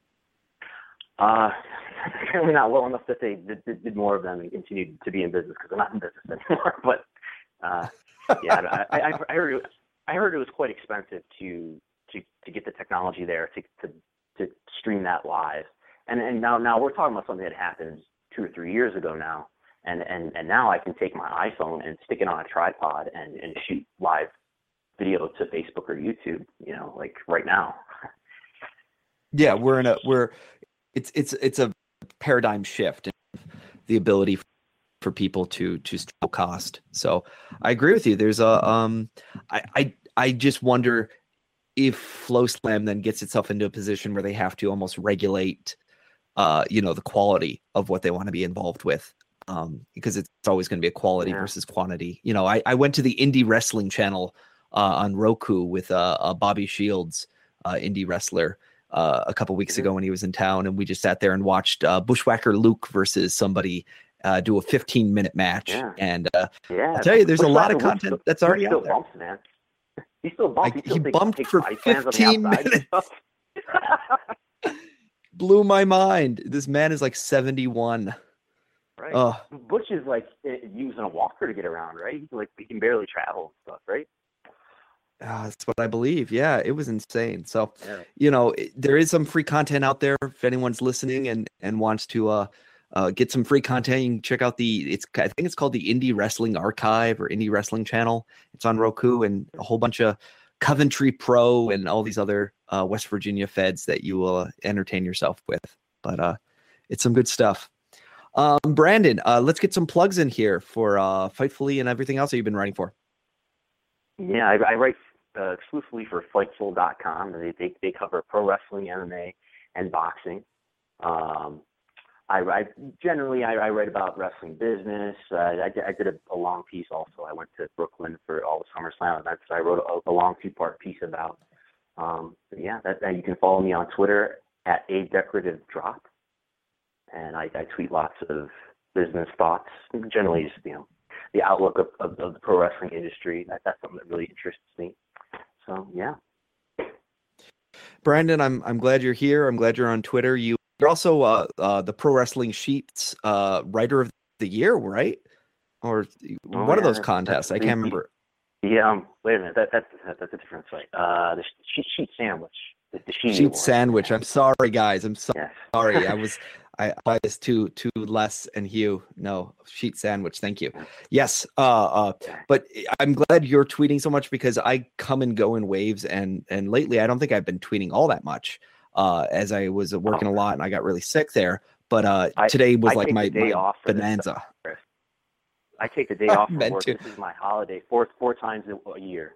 Uh apparently not well enough that they did, did, did more of them and continued to be in business, because they're not in business anymore. But uh, yeah, I, I, I heard it, I heard it was quite expensive to to, to get the technology there to, to to stream that live. And and now now we're talking about something that happened two or three years ago now. And and and now I can take my iPhone and stick it on a tripod and, and shoot live video to Facebook or YouTube. You know, like right now. Yeah, we're in a we're it's it's it's a paradigm shift in the ability for people to to still cost. So I agree with you. There's a um I I, I just wonder if FlowSlam then gets itself into a position where they have to almost regulate uh you know the quality of what they want to be involved with, um because it's always going to be a quality yeah. versus quantity. You know, I, I went to the Indie Wrestling channel uh on Roku with uh, uh Bobby Shields, uh indie wrestler, Uh, a couple weeks ago when he was in town, and we just sat there and watched uh, Bushwhacker Luke versus somebody uh, do a fifteen minute match. Yeah. And uh, yeah. I'll tell you, there's a lot of content still, that's already still out there. Bumps, man. He still bumps. I, he, still he takes, bumped takes for fifteen minutes. Blew my mind. This man is like seventy-one. Right. Oh. Butch is like using a walker to get around, right? He's like, he can barely travel and stuff, right? Uh, that's what I believe. Yeah, it was insane. So, yeah. you know, it, there is some free content out there. If anyone's listening and, and wants to uh, uh, get some free content, you can check out the, it's I think it's called the Indie Wrestling Archive or Indie Wrestling Channel. It's on Roku, and a whole bunch of Coventry Pro and all these other uh, West Virginia feds that you will uh, entertain yourself with. But uh, it's some good stuff. Um, Brandon, uh, let's get some plugs in here for uh, Fightfully and everything else that you've been writing for. Yeah, I, I write uh, exclusively for Fightful dot com. They, they they cover pro wrestling, M M A, and boxing. Um, I, I generally I, I write about wrestling business. Uh, I, I did a, a long piece also. I went to Brooklyn for all the SummerSlam events. I wrote a, a long two-part piece about. Um, yeah, that, that you can follow me on Twitter at a decorative drop, and I, I tweet lots of business thoughts. Generally, just you know. the outlook of, of, of the pro wrestling industry. That, that's something that really interests me. So, yeah. Brandon, I'm I'm glad you're here. I'm glad you're on Twitter. You, you're also uh, uh, the Pro Wrestling Sheets uh, Writer of the Year, right? Or oh, one yeah, of those contests. I can't remember. Yeah, um, wait a minute. That, that's, that's a different site. Uh, the Sheet, sheet Sandwich. The, the Sheet, sheet Sandwich. I'm sorry, guys. I'm so- yes. sorry. I was... I biased to to Les and Hugh. No, Sheet Sandwich. Thank you. Yes. Uh, uh, but I'm glad you're tweeting so much, because I come and go in waves, and and lately I don't think I've been tweeting all that much. Uh, as I was working oh. a lot and I got really sick there. But uh, I, today was I like my, day my off bonanza. I take the day off from work. To. This is my holiday, four four times a year.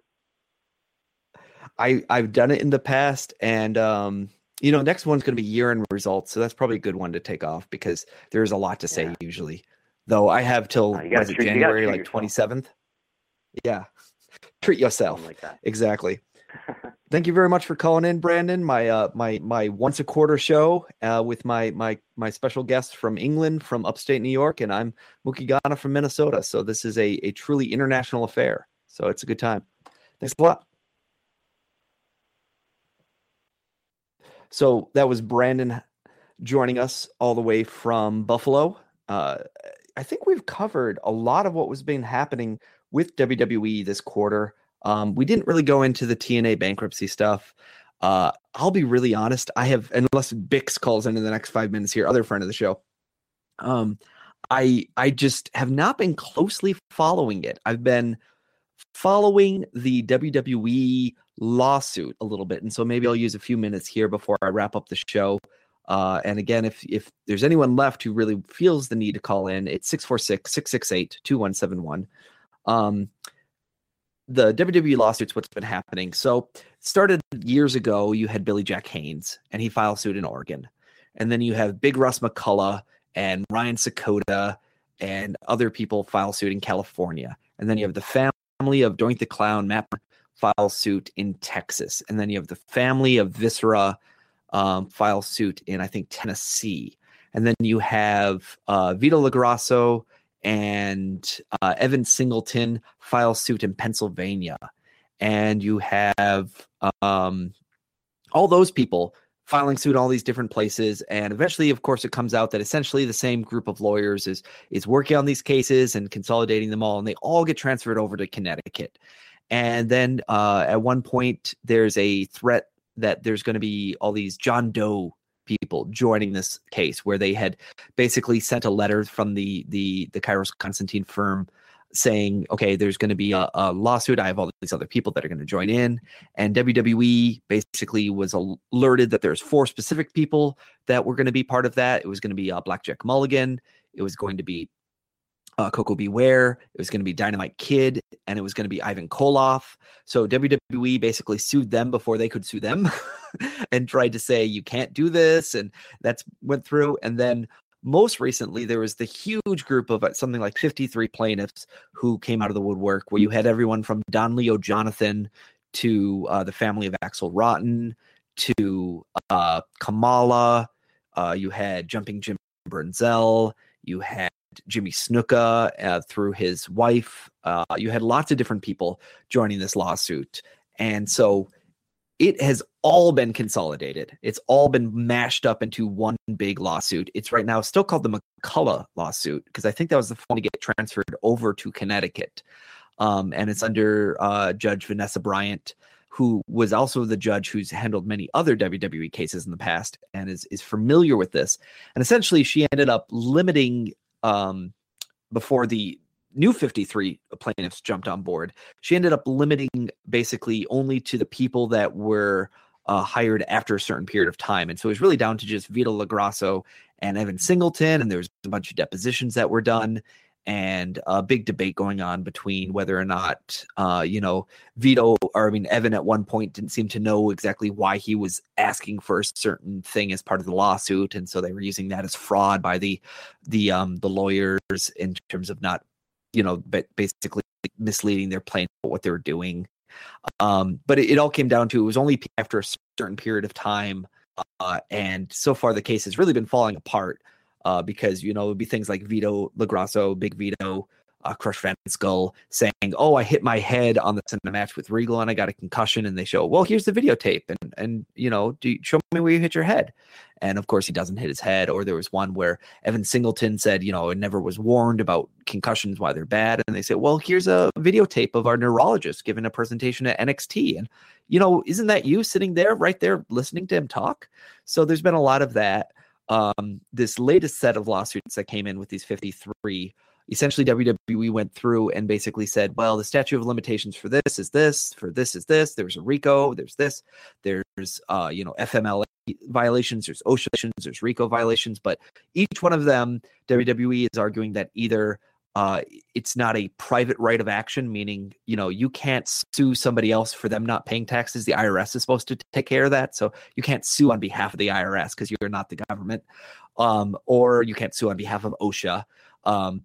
I I've done it in the past, and um. You know, next one's going to be year-end results, so that's probably a good one to take off, because there's a lot to say yeah. usually. Though I have till uh, was it treat, January, like twenty-seventh? Yeah, treat yourself. Like that. Exactly. Thank you very much for calling in, Brandon. My uh, my my once a quarter show uh, with my my my special guest from England, from upstate New York, and I'm Mookie Ghana from Minnesota. So this is a a truly international affair. So it's a good time. Thanks a lot. So that was Brandon joining us all the way from Buffalo. Uh, I think we've covered a lot of what was been happening with W W E this quarter. Um, we didn't really go into the T N A bankruptcy stuff. Uh, I'll be really honest. I have, unless Bix calls in in the next five minutes here, other friend of the show. Um, I I just have not been closely following it. I've been following the W W E lawsuit a little bit, and so maybe I'll use a few minutes here before I wrap up the show. Uh, and again, if if there's anyone left who really feels the need to call in, it's six four six, six six eight, two one seven one. Um, the W W E lawsuit's what's been happening. So it started years ago. You had Billy Jack Haynes, and he filed suit in Oregon. And then you have Big Russ McCullough and Ryan Sakota and other people file suit in California. And then you have the family of Doink the Clown, Matt, file suit in Texas. And then you have the family of Viscera um, file suit in, I think, Tennessee. And then you have uh, Vito LaGrasso and uh, Evan Singleton file suit in Pennsylvania. And you have um, all those people filing suit in all these different places. And eventually, of course, it comes out that essentially the same group of lawyers is, is working on these cases and consolidating them all. And they all get transferred over to Connecticut. And then uh, at one point, there's a threat that there's going to be all these John Doe people joining this case, where they had basically sent a letter from the the the Kairos Constantine firm saying, okay, there's going to be a, a lawsuit. I have all these other people that are going to join in. And W W E basically was alerted that there's four specific people that were going to be part of that. It was going to be uh, Blackjack Mulligan. It was going to be uh, Coco Beware. It was going to be Dynamite Kid. And it was going to be Ivan Koloff. So W W E basically sued them before they could sue them and tried to say, you can't do this. And that's went through. And then most recently, there was the huge group of something like fifty-three plaintiffs who came out of the woodwork, where you had everyone from Don Leo Jonathan to uh, the family of Axel Rotten to uh, Kamala. Uh, you had Jumping Jim Brunzell. You had Jimmy Snuka uh, through his wife. Uh, you had lots of different people joining this lawsuit. And so it has all been consolidated. It's all been mashed up into one big lawsuit. It's right now still called the McCullough lawsuit, because I think that was the one to get transferred over to Connecticut. Um, and it's under uh, Judge Vanessa Bryant, who was also the judge who's handled many other W W E cases in the past and is, is familiar with this. And essentially, she ended up limiting, um, before the new fifty-three plaintiffs jumped on board, she ended up limiting basically only to the people that were uh, hired after a certain period of time. And so it was really down to just Vito LaGrasso and Evan Singleton. And there was a bunch of depositions that were done, and a big debate going on between whether or not, uh, you know, Vito, or I mean, Evan at one point didn't seem to know exactly why he was asking for a certain thing as part of the lawsuit. And so they were using that as fraud by the, the, um, the lawyers in terms of not, you know, but basically misleading their plaintiff about what they were doing. Um, but it, it all came down to, it was only after a certain period of time. Uh, and so far the case has really been falling apart uh, because, you know, it would be things like Vito LaGrasso, Big Vito, uh, Crush Van Skull saying, oh, I hit my head on the in a match with Regal and I got a concussion. And they show, well, here's the videotape. And, and you know, do you, show me where you hit your head. And of course, he doesn't hit his head. Or there was one where Evan Singleton said, you know, it never was warned about concussions, why they're bad. And they said, well, here's a videotape of our neurologist giving a presentation at N X T. And, you know, isn't that you sitting there right there listening to him talk? So there's been a lot of that. Um, this latest set of lawsuits that came in with these fifty-three, essentially W W E went through and basically said, well, the statute of limitations for this is this, for this is this, there's a RICO, there's this, there's, uh, you know, F M L A violations, there's OSHA violations, there's RICO violations, but each one of them, W W E is arguing that either uh, it's not a private right of action, meaning, you know, you can't sue somebody else for them not paying taxes. The I R S is supposed to take care of that. So you can't sue on behalf of the I R S because you're not the government, um, or you can't sue on behalf of OSHA. Um,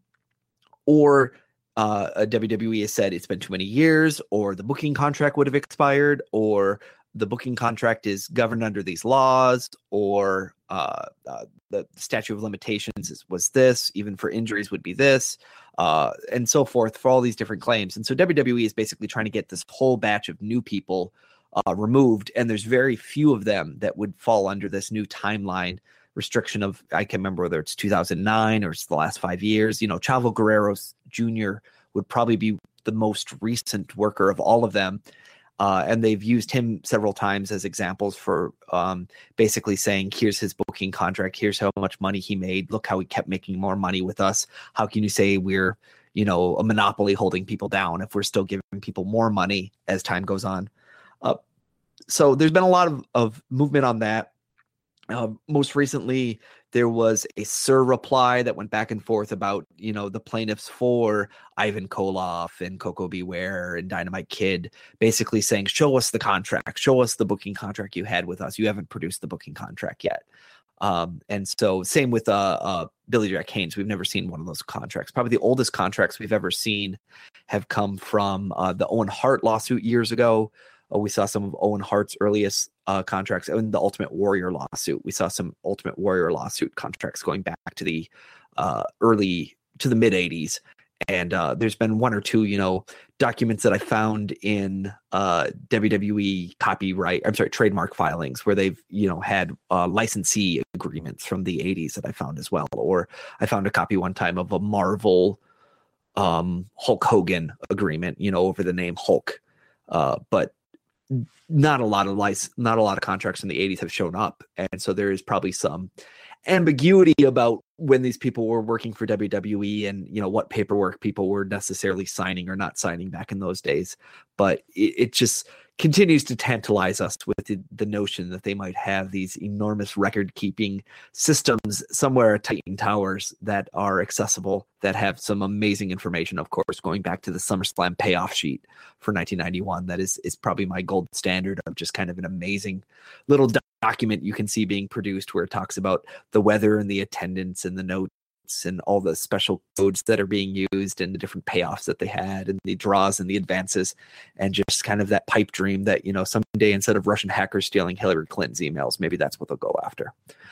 Or uh, a W W E has said it's been too many years, or the booking contract would have expired, or the booking contract is governed under these laws, or uh, uh, the statute of limitations is, was this, even for injuries would be this, uh, and so forth for all these different claims. And so W W E is basically trying to get this whole batch of new people uh, removed, and there's very few of them that would fall under this new timeline restriction of, I can't remember whether it's two thousand nine or it's the last five years. You know, Chavo Guerrero Junior would probably be the most recent worker of all of them. Uh, and they've used him several times as examples for um, basically saying, here's his booking contract. Here's how much money he made. Look how he kept making more money with us. How can you say we're, you know, a monopoly holding people down if we're still giving people more money as time goes on? Uh, so there's been a lot of, of movement on that. Uh, most recently, there was a S I R reply that went back and forth about, you know, the plaintiffs for Ivan Koloff and Coco Beware and Dynamite Kid, basically saying, show us the contract, show us the booking contract you had with us. You haven't produced the booking contract yet. Um, and so same with uh, uh, Billy Jack Haynes. We've never seen one of those contracts. Probably the oldest contracts we've ever seen have come from uh, the Owen Hart lawsuit years ago. Uh, we saw some of Owen Hart's earliest uh, contracts in the Ultimate Warrior lawsuit. We saw some Ultimate Warrior lawsuit contracts going back to the uh, early to the mid eighties. And uh, there's been one or two, you know, documents that I found in uh, W W E copyright, I'm sorry, trademark filings where they've, you know, had uh, licensee agreements from the eighties that I found as well. Or I found a copy one time of a Marvel um, Hulk Hogan agreement, you know, over the name Hulk. Uh, but not a lot of license, not a lot of contracts in the eighties have shown up. And so there is probably some ambiguity about when these people were working for W W E and, you know, what paperwork people were necessarily signing or not signing back in those days. But it, it just continues to tantalize us with the, the notion that they might have these enormous record keeping systems somewhere at Titan Towers that are accessible, that have some amazing information, of course, going back to the SummerSlam payoff sheet for nineteen ninety-one. That is, is probably my gold standard of just kind of an amazing little doc- document you can see being produced where it talks about the weather and the attendance and the notes and all the special codes that are being used and the different payoffs that they had and the draws and the advances, and just kind of that pipe dream that, you know, someday instead of Russian hackers stealing Hillary Clinton's emails, maybe that's what they'll go after.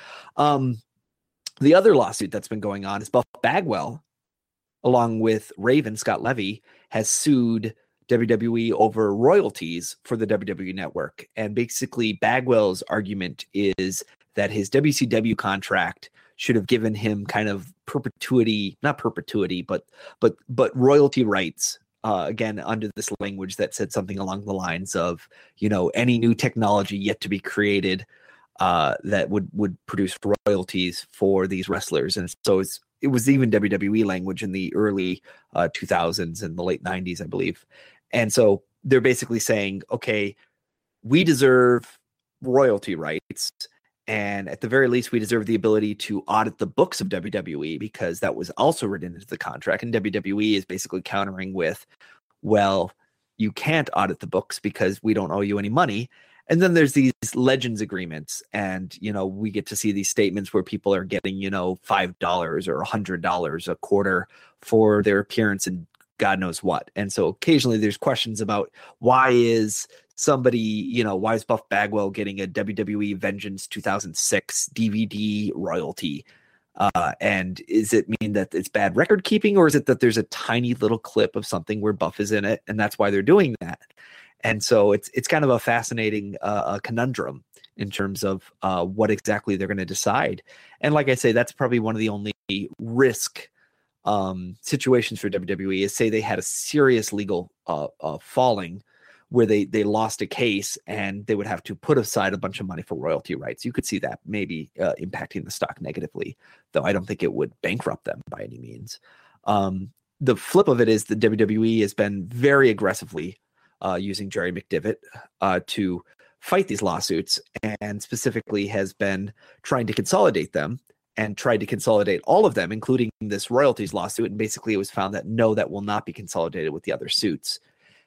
Um, the other lawsuit that's been going on is Buff Bagwell, along with Raven Scott Levy, has sued W W E over royalties for the W W E Network. And basically Bagwell's argument is that his W C W contract should have given him kind of perpetuity, not perpetuity, but but but royalty rights, uh, again, under this language that said something along the lines of, you know, any new technology yet to be created uh, that would, would produce royalties for these wrestlers. And so it's, it was even W W E language in the early uh, two thousands and the late nineties, I believe. And so they're basically saying, okay, we deserve royalty rights. And at the very least, we deserve the ability to audit the books of W W E, because that was also written into the contract. And W W E is basically countering with, well, you can't audit the books because we don't owe you any money. And then there's these legends agreements. And, you know, we get to see these statements where people are getting, you know, five dollars or one hundred dollars a quarter for their appearance in God knows what. And so occasionally there's questions about why is somebody, you know, why is Buff Bagwell getting a W W E Vengeance two thousand six D V D royalty? Uh, and is it mean that it's bad record keeping, or is it that there's a tiny little clip of something where Buff is in it and that's why they're doing that? And so it's it's kind of a fascinating uh, conundrum in terms of uh, what exactly they're going to decide. And like I say, that's probably one of the only risk um, situations for W W E is, say they had a serious legal uh, uh, falling where they, they lost a case and they would have to put aside a bunch of money for royalty rights. You could see that maybe uh, impacting the stock negatively, though I don't think it would bankrupt them by any means. Um, the flip of it is the W W E has been very aggressively uh, using Jerry McDevitt uh, to fight these lawsuits, and specifically has been trying to consolidate them and tried to consolidate all of them, including this royalties lawsuit. And basically it was found that no, that will not be consolidated with the other suits.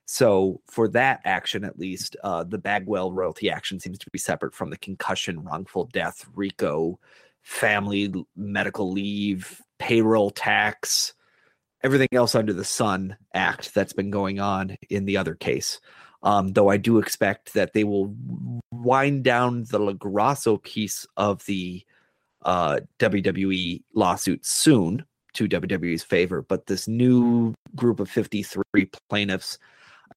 So for that action, at least, uh, the Bagwell royalty action seems to be separate from the concussion, wrongful death, RICO, family medical leave, payroll tax, everything else under the sun act that's been going on in the other case. Um, though I do expect that they will wind down the LaGrasso piece of the uh, W W E lawsuit soon to W W E's favor. But this new group of fifty-three plaintiffs,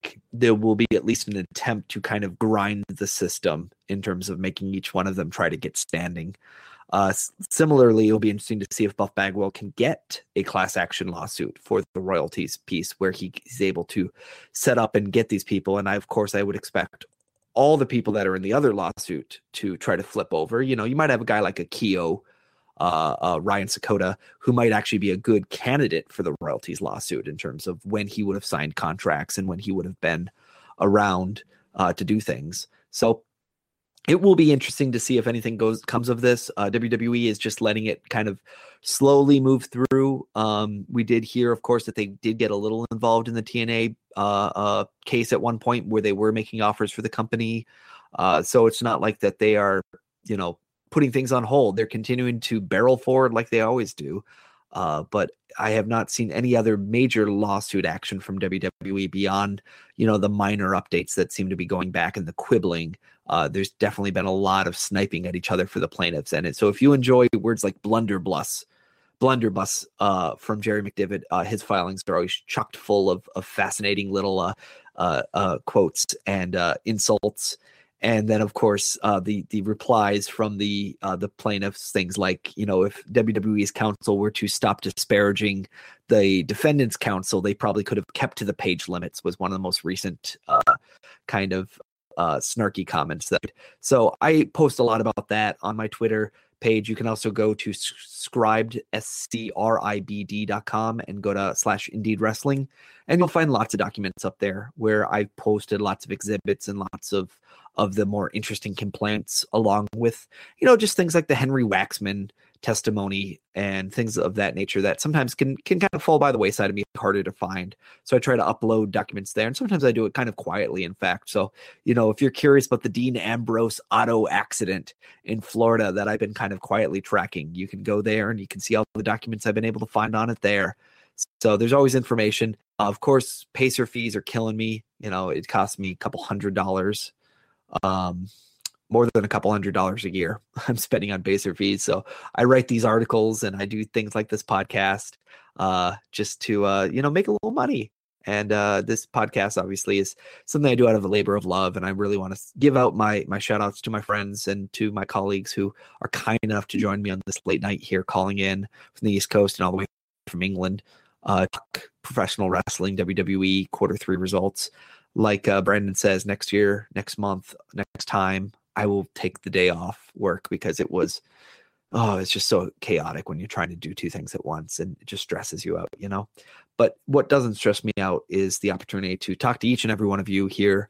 there will be at least an attempt to kind of grind the system in terms of making each one of them try to get standing. Uh, similarly, it'll be interesting to see if Buff Bagwell can get a class action lawsuit for the royalties piece where he is able to set up and get these people. And I, of course, I would expect all the people that are in the other lawsuit to try to flip over. You know, you might have a guy like a Keo, uh, uh, Ryan Sakota, who might actually be a good candidate for the royalties lawsuit in terms of when he would have signed contracts and when he would have been around uh, to do things. So it will be interesting to see if anything goes comes of this. Uh, W W E is just letting it kind of slowly move through. Um, we did hear, of course, that they did get a little involved in the T N A uh, uh, case at one point where they were making offers for the company. Uh, so it's not like that they are, you know, putting things on hold. They're continuing to barrel forward like they always do. Uh, but I have not seen any other major lawsuit action from W W E beyond, you know, the minor updates that seem to be going back and the quibbling. Uh, there's definitely been a lot of sniping at each other for the plaintiffs. And it, so if you enjoy words like blunderbuss, blunderbuss uh, from Jerry McDivitt, uh, his filings are always chocked full of, of fascinating little uh, uh, uh, quotes and uh, insults. And then, of course, uh, the the replies from the uh, the plaintiffs, things like, you know, if W W E's counsel were to stop disparaging the defendant's counsel, they probably could have kept to the page limits, was one of the most recent uh, kind of uh, snarky comments. That So I post a lot about that on my Twitter page. You can also go to scribed, S C R I B D dot com and go to slash Indeed Wrestling. And you'll find lots of documents up there where I've posted lots of exhibits and lots of of the more interesting complaints, along with, you know, just things like the Henry Waxman testimony and things of that nature that sometimes can can kind of fall by the wayside and be harder to find. So I try to upload documents there, and sometimes I do it kind of quietly, in fact. So, you know, if you're curious about the Dean Ambrose auto accident in Florida that I've been kind of quietly tracking, you can go there and you can see all the documents I've been able to find on it there. So there's always information. Uh, of course, Pacer fees are killing me. You know, it costs me a couple hundred dollars. Um, more than a couple hundred dollars a year I'm spending on Pacer fees. So I write these articles and I do things like this podcast, uh, just to, uh, you know, make a little money. And, uh, this podcast obviously is something I do out of a labor of love. And I really want to give out my, my shout outs to my friends and to my colleagues who are kind enough to join me on this late night here, calling in from the East Coast and all the way from England, uh, professional wrestling, W W E quarter three results. Like uh, Brandon says, next year, next month, next time, I will take the day off work because it was, oh, it's just so chaotic when you're trying to do two things at once, and it just stresses you out, you know. But what doesn't stress me out is the opportunity to talk to each and every one of you here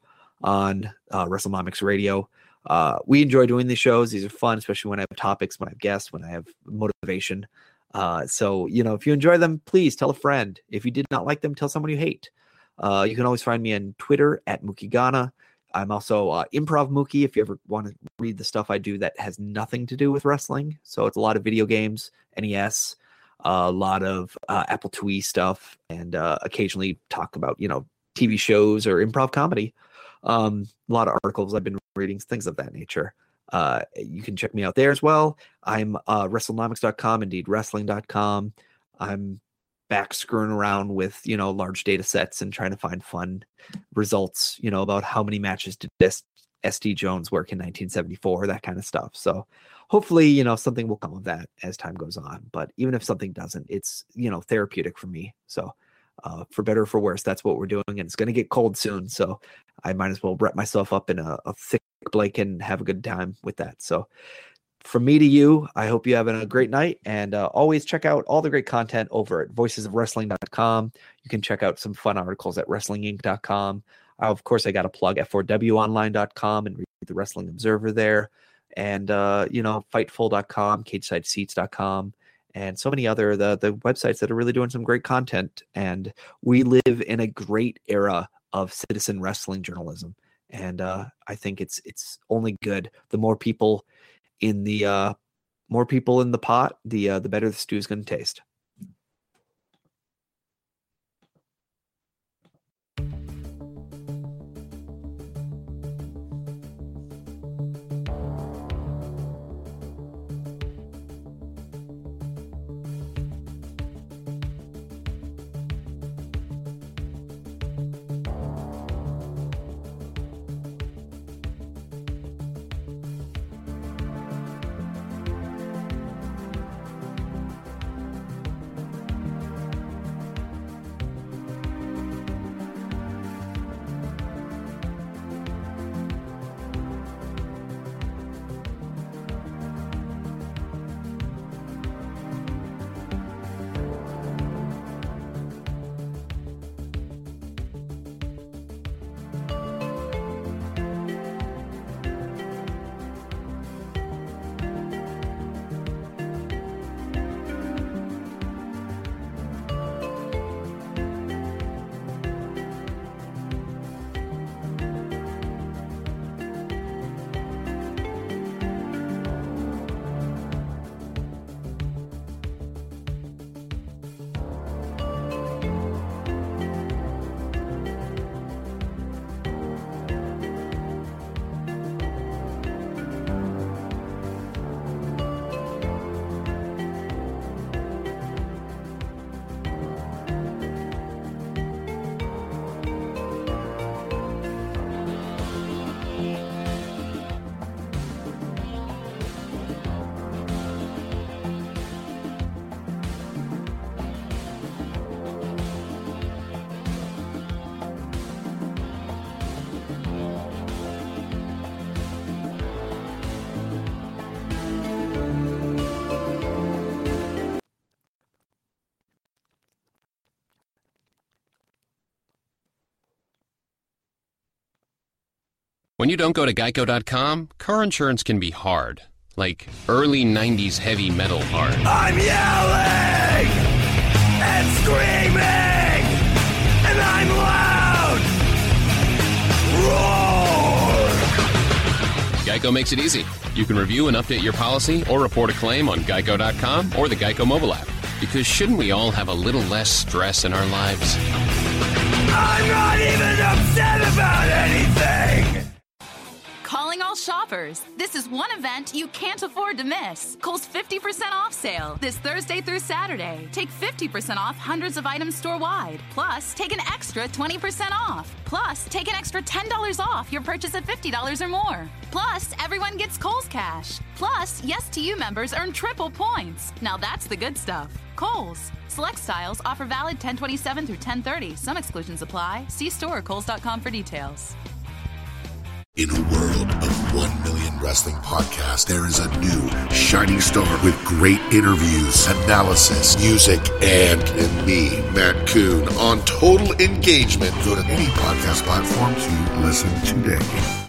on uh, WrestleNomics Radio. Uh, we enjoy doing these shows. These are fun, especially when I have topics, when I have guests, when I have motivation. Uh, so, you know, if you enjoy them, please tell a friend. If you did not like them, tell someone you hate. Uh, you can always find me on Twitter at Mookie Ghana. I'm also uh, Improv Mookie if you ever want to read the stuff I do that has nothing to do with wrestling. So it's a lot of video games, N E S, uh, a lot of uh, Apple two E stuff, and uh, occasionally talk about, you know, T V shows or improv comedy. Um, a lot of articles I've been reading, things of that nature. Uh, you can check me out there as well. I'm uh, WrestleNomics dot com, Indeed Wrestling dot com. I'm back screwing around with, you know, large data sets and trying to find fun results, you know, about how many matches did this S D Jones work in nineteen seventy-four, that kind of stuff. So hopefully, you know, something will come of that as time goes on. But even if something doesn't, it's, you know, therapeutic for me. So uh, for better or for worse, that's what we're doing. And it's going to get cold soon. So I might as well wrap myself up in a, a thick blanket and have a good time with that. So from me to you, I hope you're having a great night, and uh, always check out all the great content over at voices of wrestling dot com. You can check out some fun articles at wrestling inc dot com. Uh, of course, I got to plug F four W online dot com and read the Wrestling Observer there, and uh, you know, fightful dot com, cage side seats dot com, and so many other the the websites that are really doing some great content. And we live in a great era of citizen wrestling journalism, and uh, I think it's it's only good. The more people in the uh, more people in the pot, the uh, the better the stew is going to taste. When you don't go to geico dot com, car insurance can be hard. Like early nineties heavy metal hard. I'm yelling and screaming and I'm loud. Roar! Geico makes it easy. You can review and update your policy or report a claim on geico dot com or the Geico mobile app. Because shouldn't we all have a little less stress in our lives? I'm not even upset about anything! Calling all shoppers. This is one event you can't afford to miss. Kohl's fifty percent off sale this Thursday through Saturday. Take fifty percent off hundreds of items store-wide. Plus, take an extra twenty percent off. Plus, take an extra ten dollars off your purchase of fifty dollars or more. Plus, everyone gets Kohl's Cash. Plus, Yes to You members earn triple points. Now that's the good stuff. Kohl's. Select styles offer valid ten twenty-seven through ten thirty. Some exclusions apply. See store or kohls dot com for details. In a world of one million wrestling podcasts, there is a new shining star with great interviews, analysis, music, and, and me, Matt Coon, on total engagement. Go to any podcast platform to listen today.